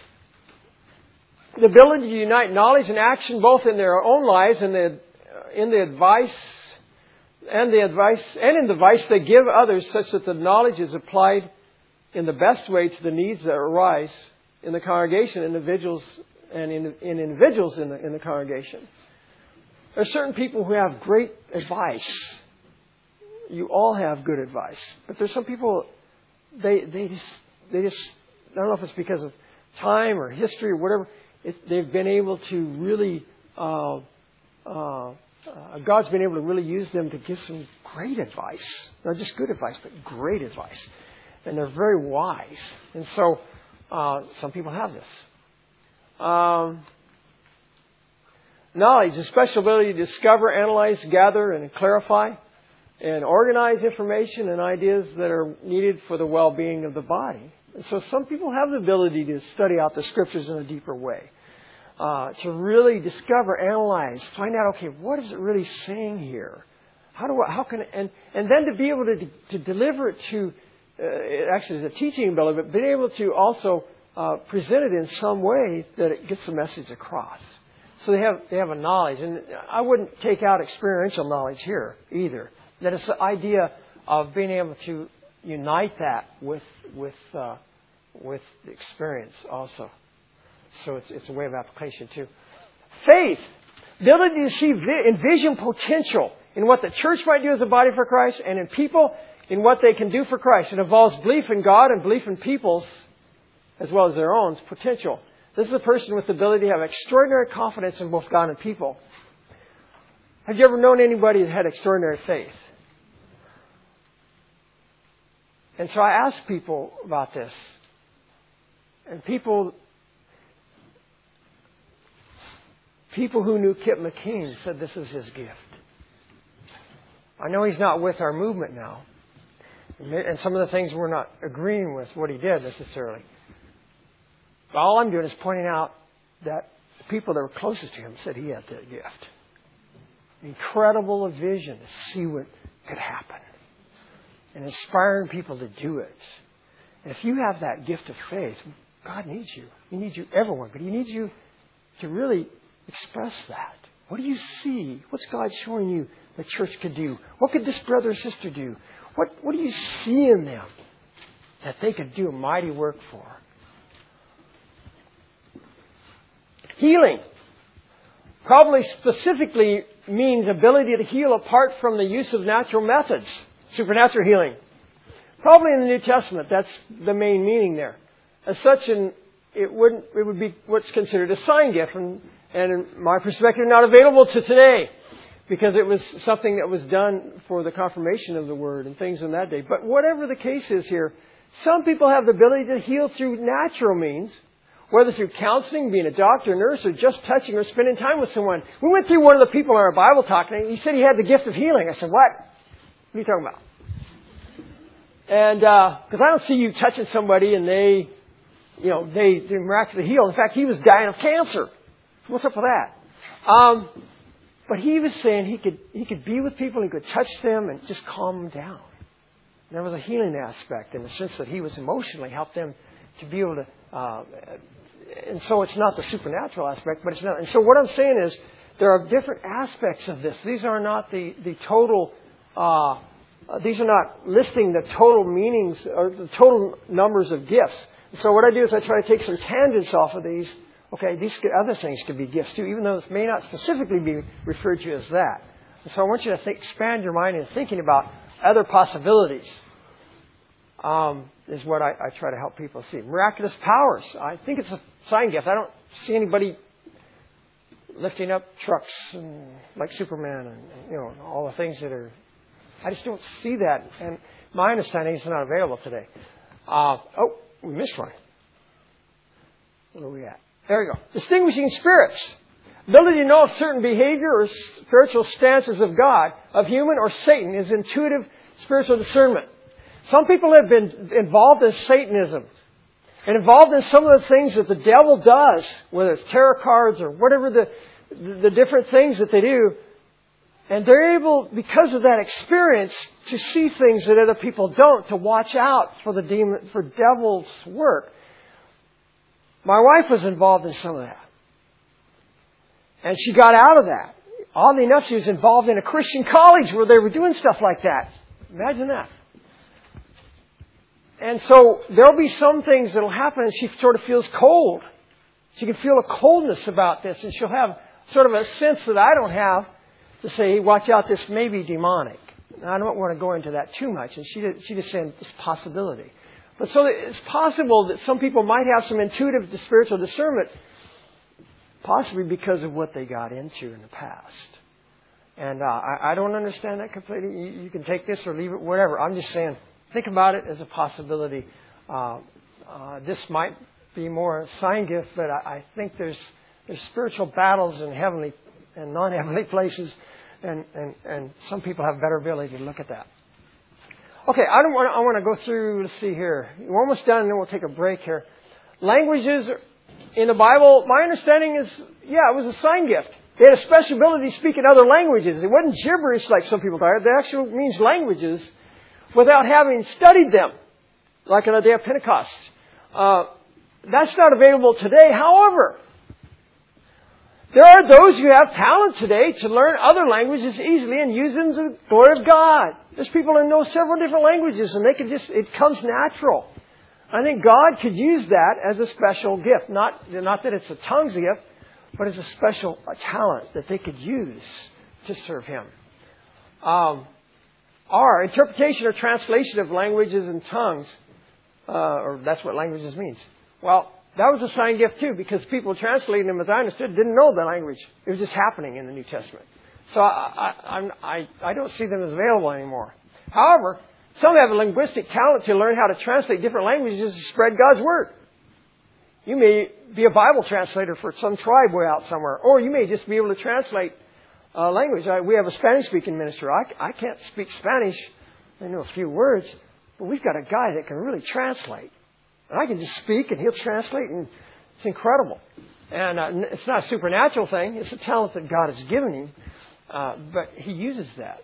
The ability to unite knowledge and action both in their own lives and the, in the advice and the advice and in the advice they give others, such that the knowledge is applied in the best way to the needs that arise in the congregation, individuals and in, in individuals in the, in the congregation. There are certain people who have great advice. You all have good advice. But there's some people, they they just, they just, I don't know if it's because of time or history or whatever, it, they've been able to really, uh, uh, uh, God's been able to really use them to give some great advice. Not just good advice, but great advice. And they're very wise. And so, uh, some people have this. Um, knowledge, a special ability to discover, analyze, gather, and clarify, and organize information and ideas that are needed for the well-being of the body. And so some people have the ability to study out the Scriptures in a deeper way, uh, to really discover, analyze, find out, okay, what is it really saying here? How do I, how can, and, and then to be able to, to deliver it to, uh, it actually is a teaching ability, but being able to also uh, present it in some way that it gets the message across. So they have, they have a knowledge, and I wouldn't take out experiential knowledge here either. That it's the idea of being able to unite that with with uh, with the experience also. So it's it's a way of application too. Faith, the ability to see, envision potential in what the church might do as a body for Christ, and in people in what they can do for Christ. It involves belief in God and belief in people's, as well as their own, potential. This is a person with the ability to have extraordinary confidence in both God and people. Have you ever known anybody that had extraordinary faith? And so I asked people about this. And people people who knew Kip McKean said this is his gift. I know he's not with our movement now. And some of the things we're not agreeing with what he did necessarily. But all I'm doing is pointing out that the people that were closest to him said he had that gift. Incredible vision to see what could happen. And inspiring people to do it. And if you have that gift of faith, God needs you. He needs you, everyone. But He needs you to really express that. What do you see? What's God showing you the church could do? What could this brother or sister do? What, what do you see in them that they could do a mighty work for? Healing probably specifically means ability to heal apart from the use of natural methods. Supernatural healing. Probably in the New Testament, that's the main meaning there. As such, an, it wouldn't. It would be what's considered a sign gift, and, and in my perspective, not available to today, because it was something that was done for the confirmation of the Word and things in that day. But whatever the case is here, some people have the ability to heal through natural means, whether through counseling, being a doctor, nurse, or just touching or spending time with someone. We went through one of the people in our Bible talk, and he said he had the gift of healing. I said, what? What are you talking about? And, uh, because I don't see you touching somebody and they, you know, they, they miraculously heal. In fact, he was dying of cancer. What's up with that? Um, but he was saying he could, he could be with people, he could touch them and just calm them down. There was a healing aspect in the sense that he was emotionally helped them to be able to, uh, and so it's not the supernatural aspect, but it's not. And so what I'm saying is there are different aspects of this. These are not the, the total, uh, Uh, these are not listing the total meanings or the total numbers of gifts. So what I do is I try to take some tangents off of these. Okay, these could, other things could be gifts too, even though this may not specifically be referred to as that. And so I want you to think, expand your mind in thinking about other possibilities. Um, is what I, I try to help people see. Miraculous powers. I think it's a sign gift. I don't see anybody lifting up trucks and, like Superman and, you know, all the things that are. I just don't see that. And my understanding is it's not available today. Uh, oh, we missed one. Where are we at? There we go. Distinguishing spirits. Ability to know if certain behavior or spiritual stances of God, of human or Satan, is intuitive spiritual discernment. Some people have been involved in Satanism and involved in some of the things that the devil does, whether it's tarot cards or whatever the, the different things that they do. And they're able, because of that experience, to see things that other people don't, to watch out for the demon, for devil's work. My wife was involved in some of that. And she got out of that. Oddly enough, she was involved in a Christian college where they were doing stuff like that. Imagine that. And so there'll be some things that'll happen and she sort of feels cold. She can feel a coldness about this and she'll have sort of a sense that I don't have. to say, hey, watch out, this may be demonic. Now, I don't want to go into that too much. And she did, she just said it's a possibility. But so it's possible that some people might have some intuitive spiritual discernment, possibly because of what they got into in the past. And uh, I, I don't understand that completely. You, you can take this or leave it, whatever. I'm just saying, think about it as a possibility. Uh, uh, this might be more a sign gift, but I, I think there's there's spiritual battles in heavenly and non-heavenly places, and, and, and some people have better ability to look at that. Okay, I don't want. I want to go through. Let's see here. We're almost done, and then we'll take a break here. Languages in the Bible, my understanding is, yeah, it was a sign gift. They had a special ability to speak in other languages. It wasn't gibberish like some people thought. It actually means languages without having studied them, like on the day of Pentecost. Uh, that's not available today. However, there are those who have talent today to learn other languages easily and use them to the glory of God. There's people who know several different languages, and they can just, it comes natural. I think God could use that as a special gift. Not, not that it's a tongues gift, but as a special talent that they could use to serve Him. Um, our interpretation or translation of languages and tongues, uh, or that's what languages means. Well, that was a sign gift too, because people translating them, as I understood, didn't know the language. It was just happening in the New Testament. So I, I, I, I don't see them as available anymore. However, some have a linguistic talent to learn how to translate different languages to spread God's Word. You may be a Bible translator for some tribe way out somewhere, or you may just be able to translate uh, language. I, we have a Spanish-speaking minister. I, I can't speak Spanish. I know a few words, but we've got a guy that can really translate. And I can just speak, and he'll translate, and it's incredible. And uh, it's not a supernatural thing. It's a talent that God has given him, uh, but he uses that.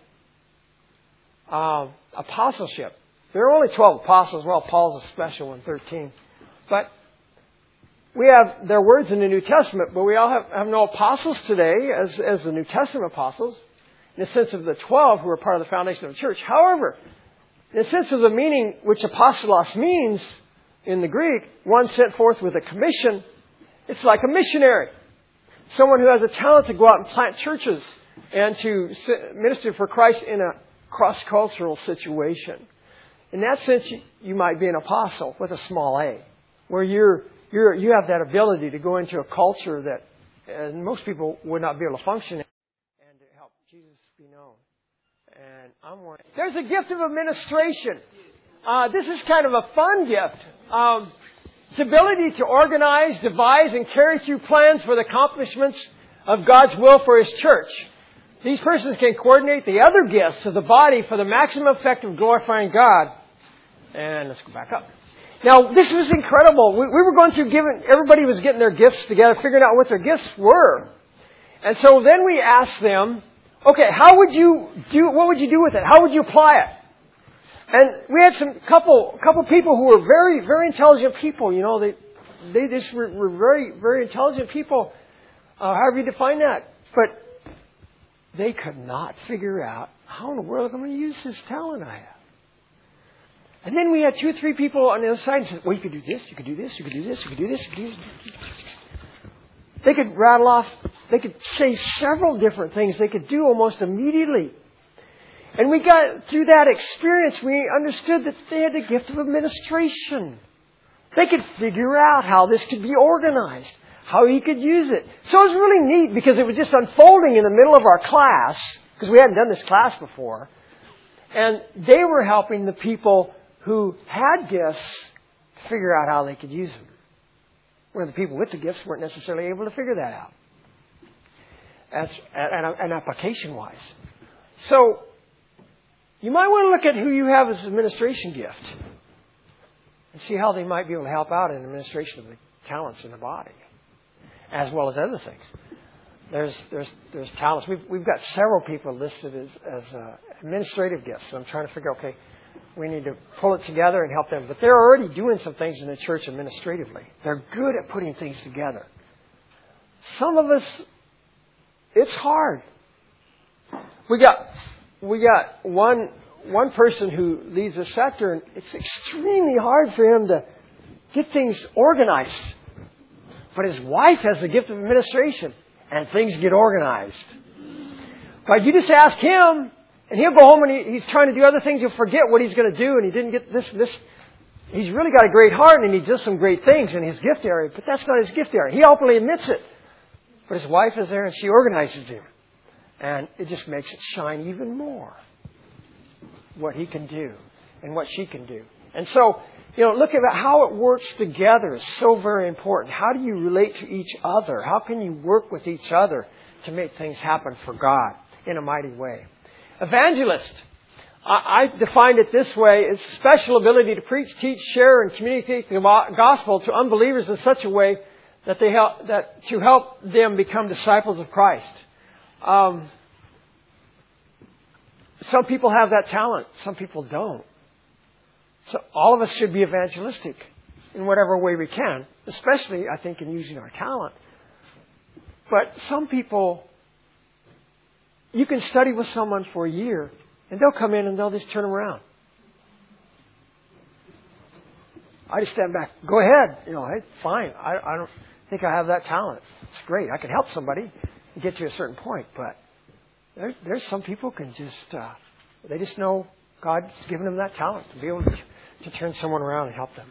Uh, apostleship. There are only twelve apostles. Well, Paul's a special one, thirteen. But we have their words in the New Testament, but we all have, have no apostles today as, as the New Testament apostles, in the sense of the twelve who are part of the foundation of the church. However, in the sense of the meaning which apostolos means in the Greek, one sent forth with a commission, it's like a missionary. Someone who has a talent to go out and plant churches and to minister for Christ in a cross-cultural situation. In that sense, you, you might be an apostle with a small a, where you're, you're, you have that ability to go into a culture that uh, most people would not be able to function in and to help Jesus be known. And I'm one. There's a gift of administration. Uh, this is kind of a fun gift. Um, it's ability to organize, devise, and carry through plans for the accomplishments of God's will for His church. These persons can coordinate the other gifts of the body for the maximum effect of glorifying God. And let's go back up. Now, this was incredible. We, we were going through giving, everybody was getting their gifts together, figuring out what their gifts were. And so then we asked them, okay, how would you do, what would you do with it? How would you apply it? And we had some couple, couple people who were very, very intelligent people. You know, they, they just were, were very, very intelligent people. Uh, however you define that. But they could not figure out how in the world am I going to use this talent I have. And then we had two or three people on the other side and said, well, you could do this, you could do this, you could do this, you could do this, you could do this. They could rattle off, they could say several different things they could do almost immediately. And we got through that experience, we understood that they had the gift of administration. They could figure out how this could be organized, how he could use it. So it was really neat because it was just unfolding in the middle of our class, because we hadn't done this class before. And they were helping the people who had gifts figure out how they could use them. Where the people with the gifts weren't necessarily able to figure that out. As, and, and application-wise. So, you might want to look at who you have as an administration gift. And see how they might be able to help out in administration of the talents in the body. As well as other things. There's there's there's talents. We've we've got several people listed as as uh, administrative gifts. So I'm trying to figure, okay, we need to pull it together and help them. But they're already doing some things in the church administratively. They're good at putting things together. Some of us, it's hard. We got we got one one person who leads a sector, and it's extremely hard for him to get things organized. But his wife has the gift of administration, and things get organized. But you just ask him, and he'll go home and he, he's trying to do other things. He'll forget what he's going to do, and he didn't get this, this. He's really got a great heart, and he does some great things in his gift area, but that's not his gift area. He openly admits it. But his wife is there, and she organizes him. And it just makes it shine even more what he can do and what she can do. And so, you know, look at how it works together is so very important. How do you relate to each other? How can you work with each other to make things happen for God in a mighty way? Evangelist. I defined it this way. It's special ability to preach, teach, share, and communicate the gospel to unbelievers in such a way that they help, that to help them become disciples of Christ. Um, some people have that talent. Some people don't. So all of us should be evangelistic in whatever way we can, especially, I think, in using our talent. But some people, you can study with someone for a year, and they'll come in and they'll just turn around. I just stand back. Go ahead. You know, hey, fine. I, I don't think I have that talent. It's great. I can help somebody and get to a certain point. But there, there's some people can just, uh, they just know God's given them that talent to be able to, to turn someone around and help them.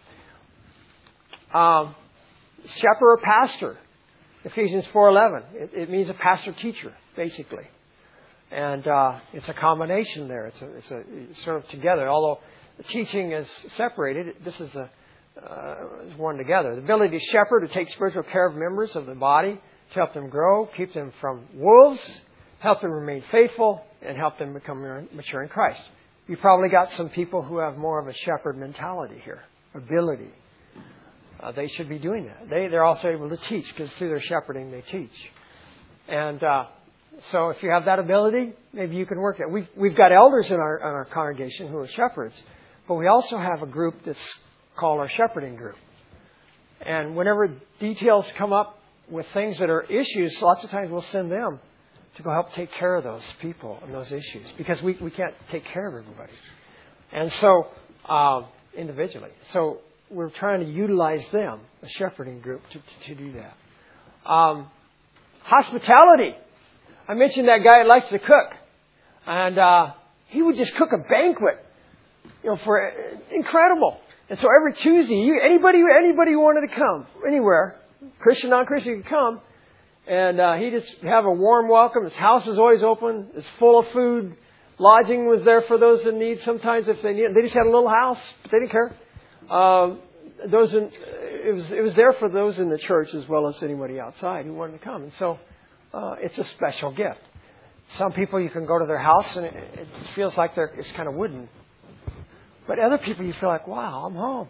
Um, shepherd or pastor. Ephesians four eleven. It, it means a pastor teacher, basically. And uh, it's a combination there. It's, a, it's, a, it's sort of together. Although the teaching is separated, this is a uh, is one together. The ability to shepherd, to take spiritual care of members of the body, to help them grow, keep them from wolves, help them remain faithful, and help them become mature in Christ. You've probably got some people who have more of a shepherd mentality here, ability. Uh, they should be doing that. They, they're also able to teach because through their shepherding they teach. And uh, so if you have that ability, maybe you can work it. We've, we've got elders in our, in our congregation who are shepherds, but we also have a group that's called our shepherding group. And whenever details come up with things that are issues, lots of times we'll send them to go help take care of those people and those issues because we, we can't take care of everybody. And so, uh, individually. So we're trying to utilize them, a shepherding group, to, to, to do that. Um, hospitality. I mentioned that guy that likes to cook. And uh, he would just cook a banquet, you know, for uh, incredible. And so every Tuesday, you, anybody anybody who wanted to come, anywhere, Christian, non-Christian, could come. And uh, he just have a warm welcome. His house was always open. It's full of food. Lodging was there for those in need. Sometimes if they need, they just had a little house, but they didn't care. Um, those in, it was it was there for those in the church as well as anybody outside who wanted to come. And so uh, it's a special gift. Some people you can go to their house and it, it feels like they're it's kind of wooden. But other people you feel like, wow, I'm home.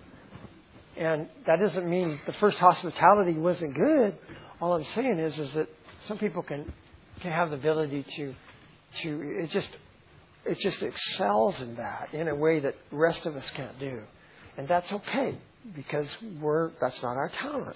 And that doesn't mean the first hospitality wasn't good. All I'm saying is, is that some people can can have the ability to to it just it just excels in that in a way that the rest of us can't do, and that's okay because we're that's not our talent.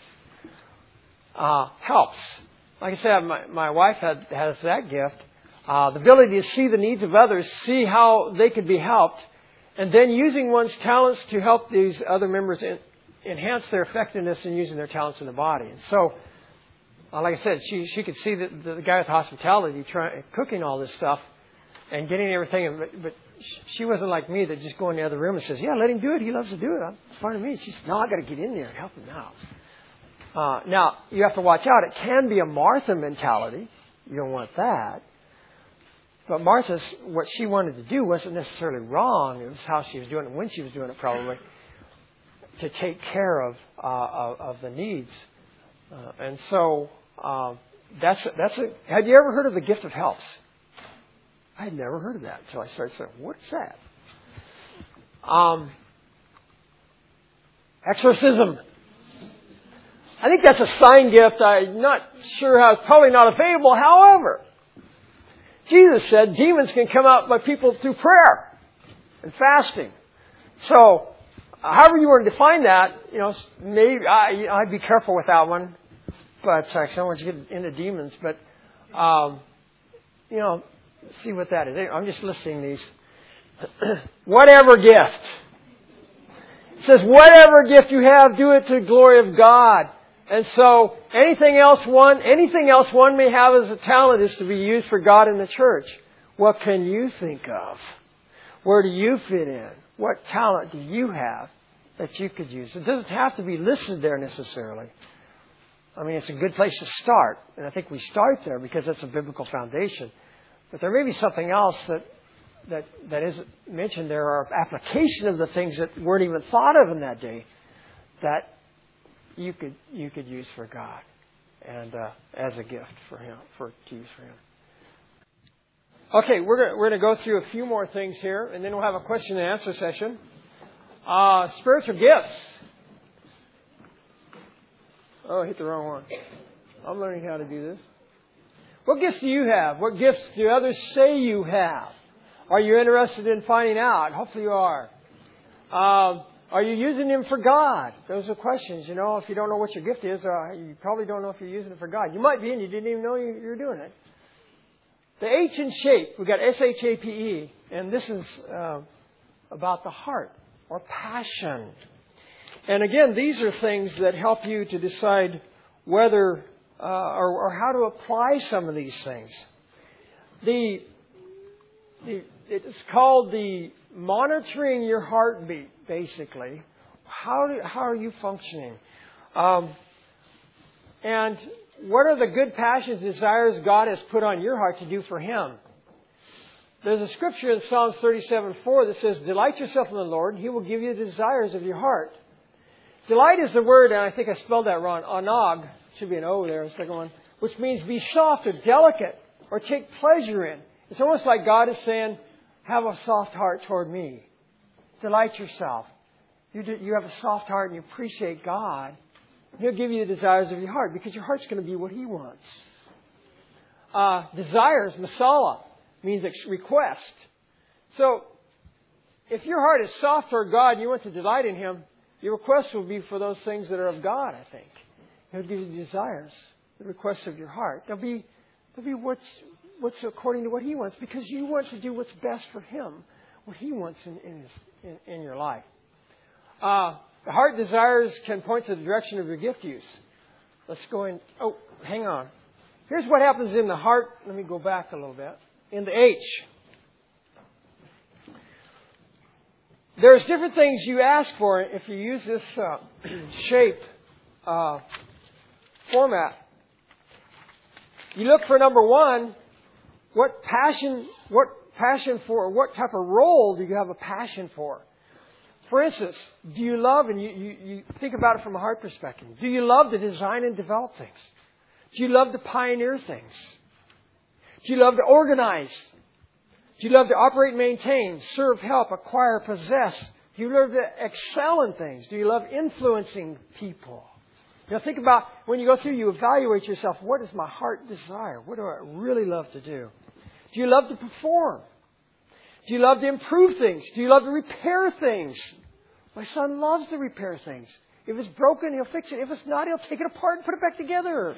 Uh, helps, like I said, my my wife had has that gift, uh, the ability to see the needs of others, see how they could be helped, and then using one's talents to help these other members in, enhance their effectiveness in using their talents in the body. And so. Uh, like I said, she she could see the, the, the guy with hospitality trying cooking all this stuff and getting everything. But, but she wasn't like me that just go in the other room and says, "Yeah, let him do it. He loves to do it. It's fine with me." She's no, I got to get in there and help him out. Uh, now you have to watch out. It can be a Martha mentality. You don't want that. But Martha's what she wanted to do wasn't necessarily wrong. It was how she was doing it, when she was doing it, probably to take care of uh, of, of the needs. Uh, and so. Uh, that's a, that's a. Had you ever heard of the gift of helps? I had never heard of that until I started saying, "What's that?" Um, exorcism. I think that's a sign gift. I'm not sure how. It's probably not available. However, Jesus said demons can come out by people through prayer and fasting. So, however you want to define that, you know, maybe I, I'd be careful with that one. But I don't want you to get into demons. But, um, you know, see what that is. I'm just listing these. Whatever gift. It says, whatever gift you have, do it to the glory of God. And so anything else one, anything else one may have as a talent is to be used for God in the church. What can you think of? Where do you fit in? What talent do you have that you could use? It doesn't have to be listed there necessarily. I mean, it's a good place to start. And I think we start there because that's a biblical foundation. But there may be something else that that, that isn't mentioned there, or application of the things that weren't even thought of in that day that you could you could use for God and uh, as a gift for Him, for to use for Him. Okay, we're gonna, we're going to go through a few more things here, and then we'll have a question and answer session. Uh, spiritual gifts. Oh, I hit the wrong one. I'm learning how to do this. What gifts do you have? What gifts do others say you have? Are you interested in finding out? Hopefully you are. Um, are you using them for God? Those are questions. You know, if you don't know what your gift is, uh, you probably don't know if you're using it for God. You might be, and you didn't even know you, you're doing it. The H in shape, we've got S H A P E, and this is uh, about the heart or passion. And again, these are things that help you to decide whether uh, or, or how to apply some of these things. The, the it's called the monitoring your heartbeat, basically. How do, how are you functioning? Um, and what are the good passions, desires God has put on your heart to do for Him? There's a scripture in Psalms thirty-seven four that says, "Delight yourself in the Lord, and He will give you the desires of your heart." Delight is the word, and I think I spelled that wrong, anag, should be an O there, the second one, which means be soft or delicate or take pleasure in. It's almost like God is saying, have a soft heart toward me. Delight yourself. You, do, you have a soft heart and you appreciate God. He'll give you the desires of your heart because your heart's going to be what He wants. Uh, desires, masala, means request. So, if your heart is soft toward God and you want to delight in Him, your request will be for those things that are of God, I think. He'll give you the desires, the requests of your heart. They'll be, they'll be what's, what's according to what He wants because you want to do what's best for Him, what He wants in, in, his, in, in your life. Uh, the heart desires can point to the direction of your gift use. Let's go in. Oh, hang on. Here's what happens in the heart. Let me go back a little bit. In the H. There's different things you ask for if you use this uh, shape uh, format. You look for number one, what passion, what passion for, what type of role do you have a passion for? For instance, do you love, and you, you, you think about it from a heart perspective, do you love to design and develop things? Do you love to pioneer things? Do you love to organize? Do you love to operate, maintain, serve, help, acquire, possess? Do you love to excel in things? Do you love influencing people? Now think about when you go through, you evaluate yourself. What does my heart desire? What do I really love to do? Do you love to perform? Do you love to improve things? Do you love to repair things? My son loves to repair things. If it's broken, he'll fix it. If it's not, he'll take it apart and put it back together.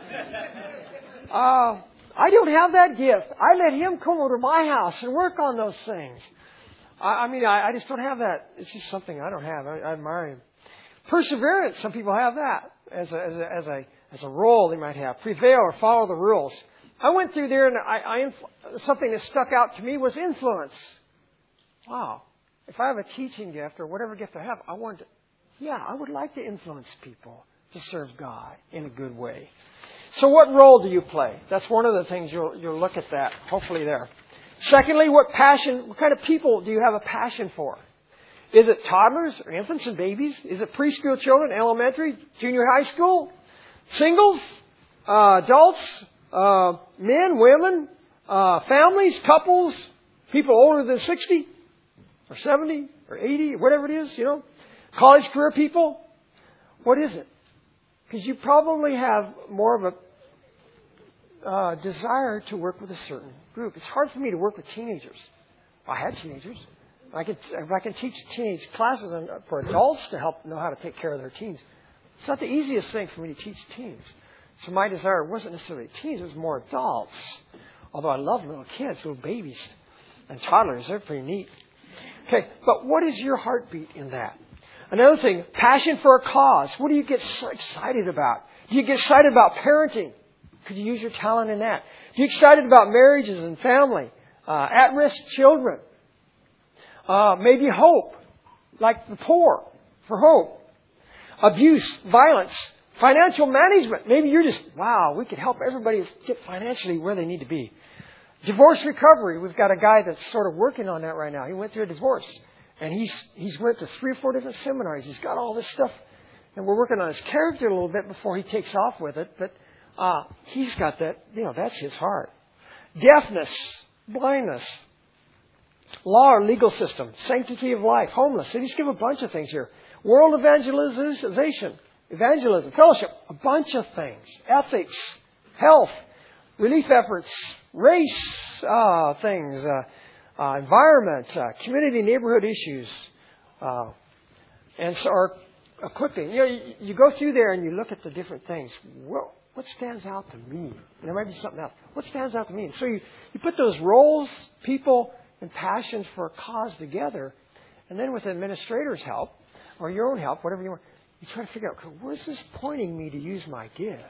Uh, I don't have that gift. I let him come over to my house and work on those things. I, I mean, I, I just don't have that. It's just something I don't have. I, I admire him. Perseverance. Some people have that as a, as a, as a, as a role they might have. Prevail or follow the rules. I went through there and I, I, something that stuck out to me was influence. Wow. If I have a teaching gift or whatever gift I have, I want to, yeah, I would like to influence people to serve God in a good way. So what role do you play? That's one of the things you'll, you'll look at that, hopefully there. Secondly, what passion, what kind of people do you have a passion for? Is it toddlers or infants and babies? Is it preschool children, elementary, junior high school? Singles? Uh, adults? Uh, men, women? Uh, families, couples? People older than sixty? Or seventy? Or eighty? Or whatever it is, you know? College career people? What is it? Because you probably have more of a uh, desire to work with a certain group. It's hard for me to work with teenagers. I had teenagers. I could, if I can teach teenage classes for adults to help know how to take care of their teens, it's not the easiest thing for me to teach teens. So my desire wasn't necessarily teens, it was more adults. Although I love little kids, little babies and toddlers. They're pretty neat. Okay, but what is your heartbeat in that? Another thing, passion for a cause. What do you get so excited about? Do you get excited about parenting? Could you use your talent in that? Do you get excited about marriages and family? Uh, at-risk children? Uh, maybe hope, like the poor, for hope. Abuse, violence, financial management. Maybe you're just, wow, we could help everybody get financially where they need to be. Divorce recovery. We've got a guy that's sort of working on that right now. He went through a divorce. And he's he's went to three or four different seminars. He's got all this stuff. And we're working on his character a little bit before he takes off with it. But uh, he's got that, you know, that's his heart. Deafness, blindness, law or legal system, sanctity of life, homeless. They just give a bunch of things here. World evangelization, evangelism, fellowship, a bunch of things. Ethics, health, relief efforts, race uh, things, uh, uh, environment, uh, community, neighborhood issues, uh, and so our equipping. You know, you, you go through there and you look at the different things. Well, what stands out to me? And there might be something else. What stands out to me? And so you, you put those roles, people, and passions for a cause together, and then with the administrator's help, or your own help, whatever you want, you try to figure out, okay, where's this pointing me to use my gift?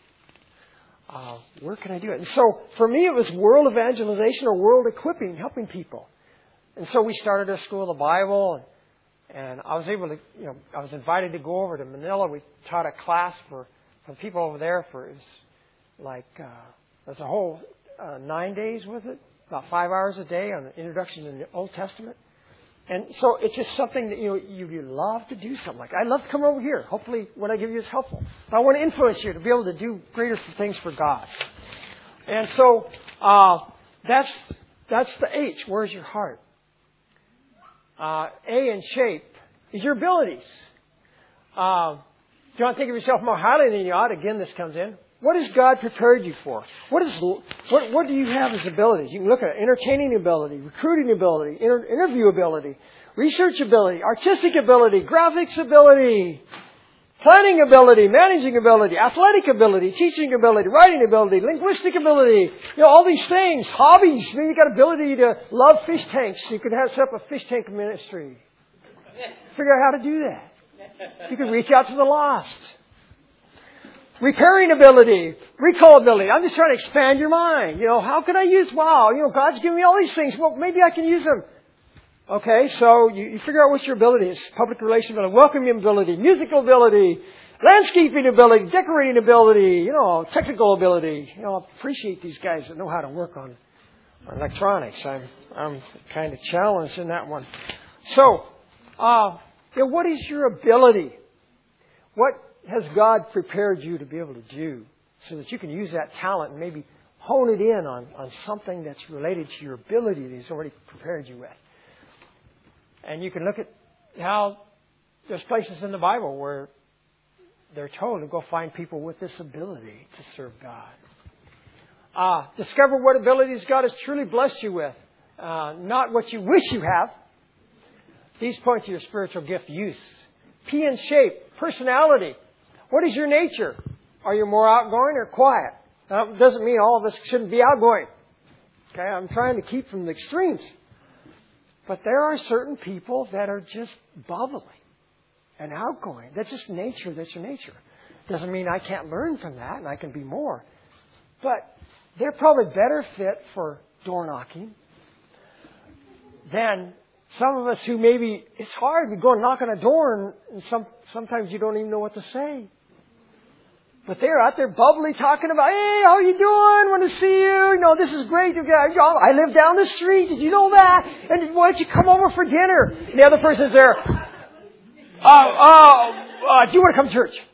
Uh, where can I do it? And so for me, it was world evangelization or world equipping, helping people. And so we started a school of the Bible, and, and I was able to, you know, I was invited to go over to Manila. We taught a class for, for people over there for, it was like, uh, there's a whole uh, nine days with it, about five hours a day on the introduction to the Old Testament. And so it's just something that, you know, you, you love to do something like that. I love to come over here. Hopefully what I give you is helpful. But I want to influence you to be able to do greater things for God. And so uh, that's that's the H. Where's your heart? Uh, A in shape is your abilities. Uh, if you want to think of yourself more highly than you ought, again, this comes in. What has God prepared you for? What is what what do you have as abilities? You can look at entertaining ability, recruiting ability, inter, interview ability, research ability, artistic ability, graphics ability, planning ability, managing ability, athletic ability, teaching ability, writing ability, linguistic ability. You know, all these things, hobbies. Maybe you got ability to love fish tanks. You could have set up a fish tank ministry. Figure out how to do that. You could reach out to the lost. Repairing ability, recall ability. I'm just trying to expand your mind. You know, how can I use, wow, you know, God's given me all these things. Well, maybe I can use them. Okay, so you, you figure out what your ability is. Public relations ability, welcoming ability, musical ability, landscaping ability, decorating ability, you know, technical ability. You know, I appreciate these guys that know how to work on, on electronics. I'm, I'm kind of challenged in that one. So, uh, you know, what is your ability? What has God prepared you to be able to do so that you can use that talent and maybe hone it in on, on something that's related to your ability that He's already prepared you with? And you can look at how there's places in the Bible where they're told to go find people with this ability to serve God. Uh, discover what abilities God has truly blessed you with. Uh, not what you wish you have. These point to your spiritual gift use. P in shape, personality. What is your nature? Are you more outgoing or quiet? Now, it doesn't mean all of us shouldn't be outgoing. Okay, I'm trying to keep from the extremes. But there are certain people that are just bubbly and outgoing. That's just nature. That's your nature. Doesn't mean I can't learn from that and I can be more. But they're probably better fit for door knocking than some of us who maybe, it's hard. We go and knock on a door and, and some, sometimes you don't even know what to say. But they're out there bubbly talking about, hey, how are you doing? Want to see you. You know, this is great. I live down the street. Did you know that? And why don't you come over for dinner? And the other person's there. Oh, uh, uh, do you want to come to church?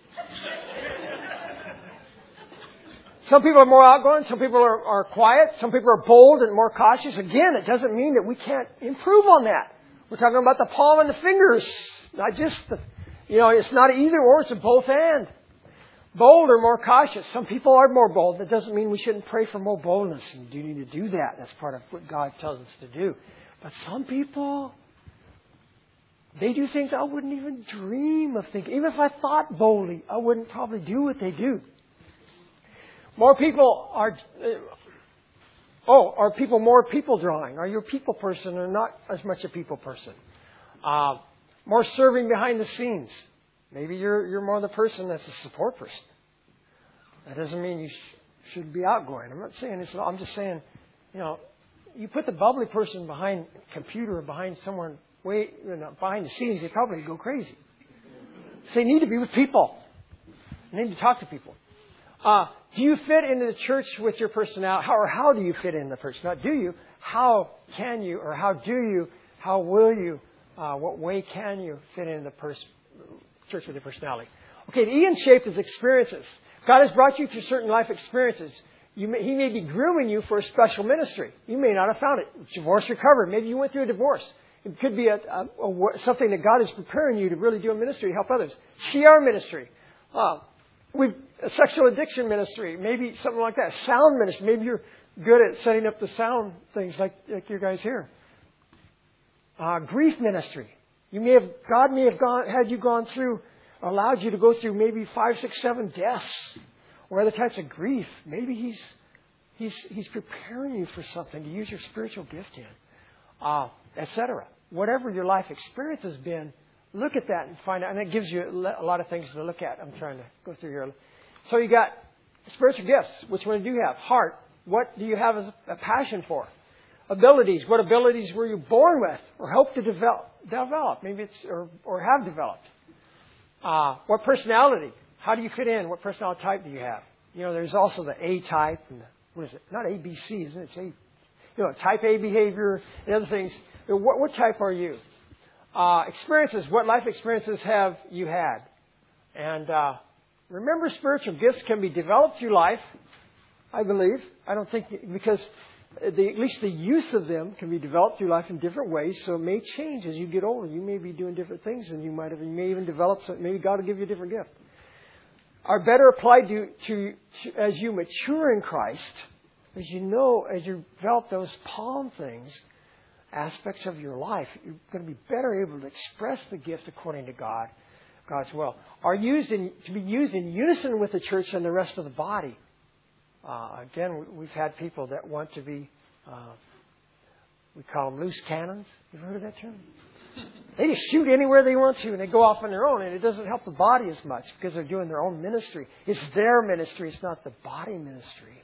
Some people are more outgoing. Some people are, are quiet. Some people are bold and more cautious. Again, it doesn't mean that we can't improve on that. We're talking about the palm and the fingers, not just the, you know, it's not either or, it's a both and. Bold or more cautious. Some people are more bold. That doesn't mean we shouldn't pray for more boldness. And you need to do that. That's part of what God tells us to do. But some people, they do things I wouldn't even dream of thinking. Even if I thought boldly, I wouldn't probably do what they do. More people are, oh, are people more people drawing? Are you a people person or not as much a people person? Uh, more serving behind the scenes. Maybe you're you're more the person that's a support person. That doesn't mean you sh- should be outgoing. I'm not saying it's. I'm just saying, you know, you put the bubbly person behind a computer or behind someone way you know, behind the scenes, they probably go crazy. So they need to be with people. They need to talk to people. Uh, do you fit into the church with your personality? How, or how do you fit in the church? Not do you. How can you or how do you, how will you, uh, what way can you fit in the pers- church with your personality? Okay, the Ian-shaped is experiences. God has brought you through certain life experiences. You may, he may be grooming you for a special ministry. You may not have found it. Divorce recovery. Maybe you went through a divorce. It could be a, a, a, something that God is preparing you to really do a ministry to help others. C R ministry. Uh, we've, a sexual addiction ministry. Maybe something like that. Sound ministry. Maybe you're good at setting up the sound things like, like you guys here. Uh, grief ministry. You may have, God may have gone, had you gone through, allowed you to go through maybe five, six, seven deaths or other types of grief. Maybe He's He's He's preparing you for something to use your spiritual gift in, uh, et cetera. Whatever your life experience has been, look at that and find out. And it gives you a lot of things to look at. I'm trying to go through here. So you got spiritual gifts. Which one do you have? Heart. What do you have as a passion for? Abilities. What abilities were you born with or hope to develop? Develop. Maybe it's or or have developed. Uh, what personality? How do you fit in? What personality type do you have? You know, there's also the A type and the, what is it? Not A B C, isn't it? It's A. You know, type A behavior and other things. What, what type are you? Uh, experiences. What life experiences have you had? And uh, remember, spiritual gifts can be developed through life. I believe. I don't think because the, at least the use of them can be developed through life in different ways. So it may change as you get older. You may be doing different things than you might have. You may even develop. Some, maybe God will give you a different gift. Are better applied to, to, to as you mature in Christ, as you know, as you develop those palm things, aspects of your life, you're going to be better able to express the gift according to God, God's will. Are used in, to be used in unison with the church and the rest of the body. Uh, again, we've had people that want to be, uh, we call them loose cannons. You've heard of that term? They just shoot anywhere they want to and they go off on their own, and it doesn't help the body as much because they're doing their own ministry. It's their ministry. It's not the body ministry.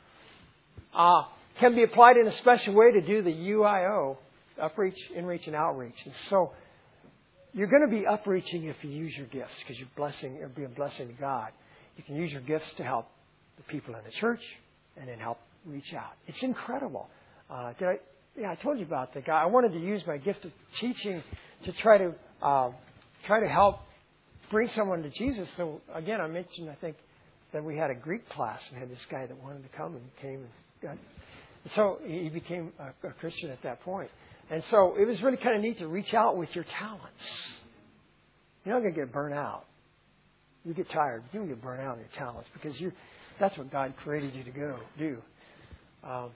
Uh, can be applied in a special way to do the U I O, upreach, inreach, and outreach. And so you're going to be upreaching if you use your gifts because you're blessing or being a blessing to God. You can use your gifts to help the people in the church and then help reach out. It's incredible. Uh, did I? Yeah, I told you about the guy. I wanted to use my gift of teaching to try to uh, try to help bring someone to Jesus. So again, I mentioned I think that we had a Greek class and had this guy that wanted to come and came and got. So he became a, a Christian at that point. And so it was really kind of neat to reach out with your talents. You're not going to get burnt out. You get tired. You don't get burnt out on your talents because you that's what God created you to go do. Um,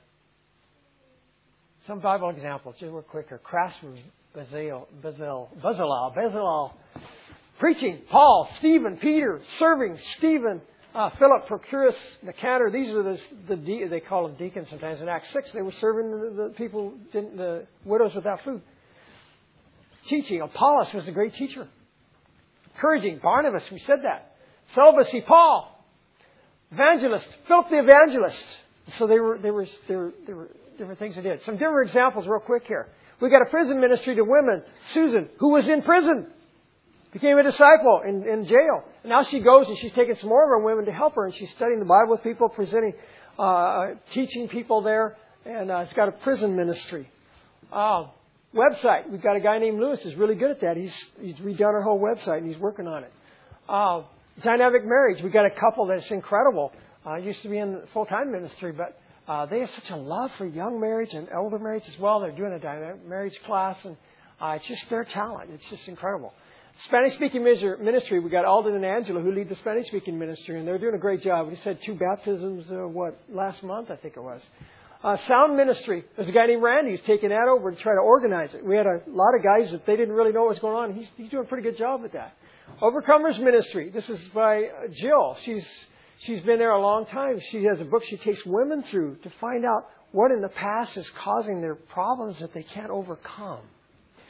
Some Bible examples, just real quicker. Craftsman, Bezalel, Bezalel, Bezalel, Bezalel. Preaching, Paul, Stephen, Peter. Serving, Stephen, uh, Philip, Procurus, Nicanor. These are the, the de- they call them deacons sometimes. In Acts six, they were serving the, the people, the widows without food. Teaching, Apollos was a great teacher. Encouraging, Barnabas, we said that. Celibacy, Paul. Evangelist, Philip the evangelist. So they were, they were, they were, they were different things they did. Some different examples real quick here. We got a prison ministry to women. Susan, who was in prison, became a disciple in, in jail. And now she goes and she's taking some more of our women to help her. And she's studying the Bible with people, presenting, uh, teaching people there. And uh, it's got a prison ministry. Uh, website. We've got a guy named Lewis who's really good at that. He's, he's redone our whole website and he's working on it. Uh, dynamic marriage. We've got a couple that's incredible. I uh, used to be in full-time ministry, but Uh, they have such a love for young marriage and elder marriage as well. They're doing a dynamic marriage class, and uh, it's just their talent. It's just incredible. Spanish-speaking ministry, we got Alden and Angela who lead the Spanish-speaking ministry, and they're doing a great job. We just had two baptisms, uh, what, last month, I think it was. Uh, sound ministry, there's a guy named Randy who's taking that over to try to organize it. We had a lot of guys that they didn't really know what was going on. He's, he's doing a pretty good job with that. Overcomers ministry, this is by Jill. She's She's been there a long time. She has a book she takes women through to find out what in the past is causing their problems that they can't overcome.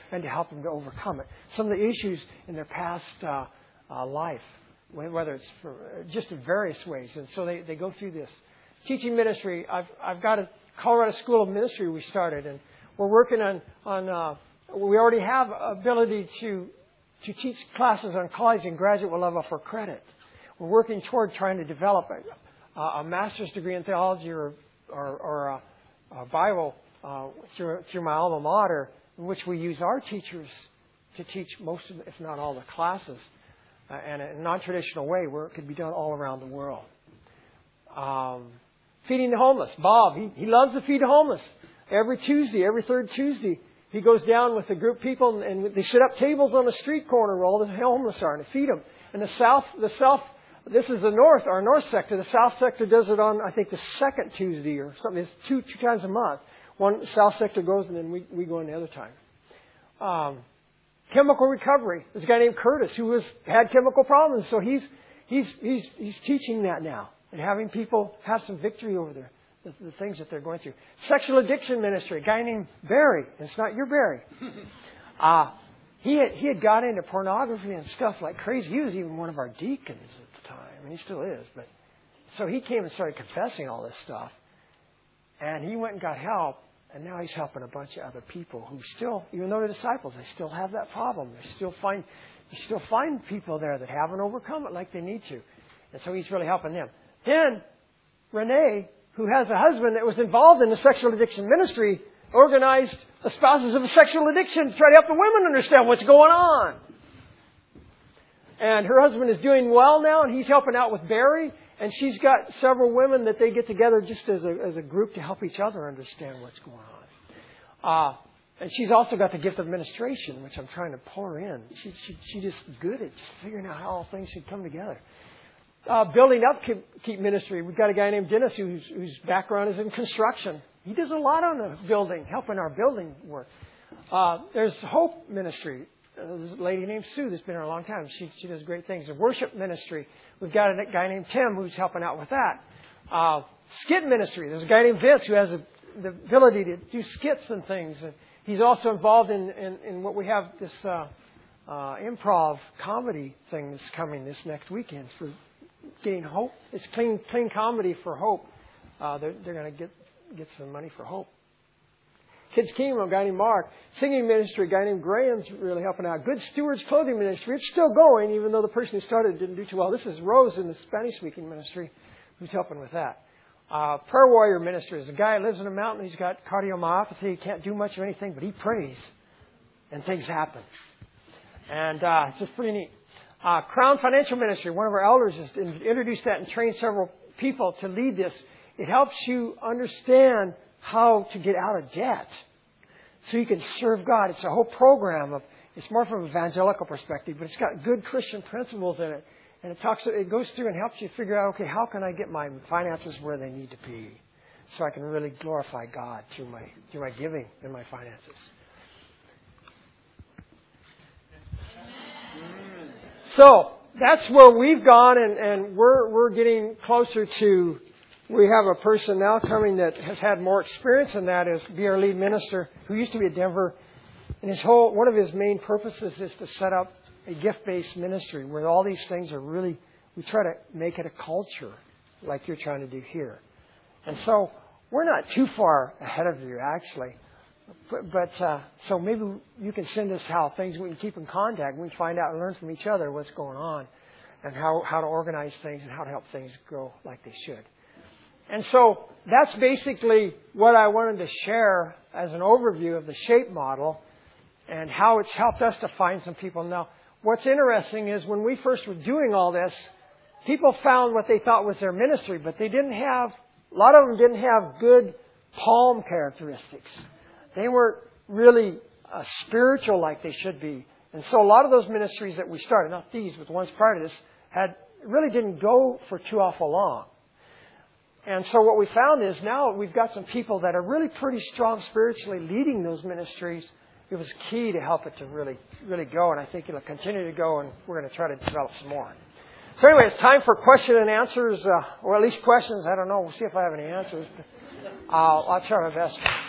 and to help them to overcome it. Some of the issues in their past uh, uh, life, whether it's for, just in various ways. And so they, they go through this. Teaching ministry, I've, I've got a Colorado School of Ministry we started, and we're working on, on uh, we already have ability to, to teach classes on college and graduate level for credit. We're working toward trying to develop a, a master's degree in theology or, or, or a, a Bible uh, through, through my alma mater, in which we use our teachers to teach most of, if not all, the classes uh, in a non-traditional way where it could be done all around the world. Um, feeding the homeless. Bob, he, he loves to feed the homeless. Every Tuesday, every third Tuesday, he goes down with a group of people and, and they set up tables on the street corner where all the homeless are and they feed them. And the south, the south, this is the north, our north sector. The south sector does it on, I think, the second Tuesday or something. It's two, two times a month. One south sector goes and then we, we go in the other time. Um, chemical recovery. There's a guy named Curtis who was, had chemical problems. So he's, he's, he's, he's teaching that now and having people have some victory over their, the, the things that they're going through. Sexual addiction ministry. A guy named Barry. It's not your Barry. Uh, he had, he had got into pornography and stuff like crazy. He was even one of our deacons at the time. And he still is. But so he came and started confessing all this stuff. And he went and got help. And now he's helping a bunch of other people who still, even though they're disciples, they still have that problem. They still find, you still find people there that haven't overcome it like they need to. And so he's really helping them. Then Renee, who has a husband that was involved in the sexual addiction ministry, organized the spouses of a sexual addiction to try to help the women understand what's going on. And her husband is doing well now, and he's helping out with Barry. And she's got several women that they get together just as a, as a group to help each other understand what's going on. Uh, and she's also got the gift of administration, which I'm trying to pull her in. She, she, she's just good at just figuring out how all things should come together. Uh, building up keep, keep ministry. We've got a guy named Dennis whose, whose background is in construction. He does a lot on the building, helping our building work. Uh, there's Hope Ministry. There's a lady named Sue that's been here a long time. She she does great things. The worship ministry. We've got a guy named Tim who's helping out with that. Uh, skit ministry. There's a guy named Vince who has a, the ability to do skits and things. And he's also involved in, in, in what we have this uh, uh, improv comedy thing that's coming this next weekend for getting hope. It's clean clean comedy for hope. Uh, they're they're going to get get some money for hope. Kids Kingdom, a guy named Mark. Singing ministry, a guy named Graham's really helping out. Good Stewards Clothing Ministry. It's still going, even though the person who started didn't do too well. This is Rose in the Spanish-speaking ministry who's helping with that. Uh, Prayer Warrior Ministry is a guy who lives in a mountain. He's got cardiomyopathy. He can't do much of anything, but he prays, and things happen. And uh, it's just pretty neat. Uh, Crown Financial Ministry, one of our elders has introduced that and trained several people to lead this. It helps you understand how to get out of debt so you can serve God. It's a whole program of, it's more from an evangelical perspective, but it's got good Christian principles in it. And it talks, it goes through and helps you figure out, okay, how can I get my finances where they need to be so I can really glorify God through my, through my giving and my finances. So that's where we've gone, and, and we're, we're getting closer to. We have a person now coming that has had more experience in that, is be our lead minister, who used to be at Denver. And his whole, one of his main purposes is to set up a gift-based ministry where all these things are really, we try to make it a culture like you're trying to do here. And so we're not too far ahead of you, actually. But, but uh, so maybe you can send us how things, we can keep in contact. We can find out and learn from each other what's going on and how, how to organize things and how to help things go like they should. And so that's basically what I wanted to share as an overview of the SHAPE model and how it's helped us to find some people. Now, what's interesting is when we first were doing all this, people found what they thought was their ministry, but they didn't have, a lot of them didn't have good palm characteristics. They weren't really uh, spiritual like they should be. And so a lot of those ministries that we started, not these, but the ones prior to this, had really didn't go for too awful long. And so what we found is now we've got some people that are really pretty strong spiritually leading those ministries. It was key to help it to really, really go. And I think it'll continue to go, and we're going to try to develop some more. So anyway, it's time for question and answers, uh, or at least questions. I don't know. We'll see if I have any answers. But, uh, I'll try my best.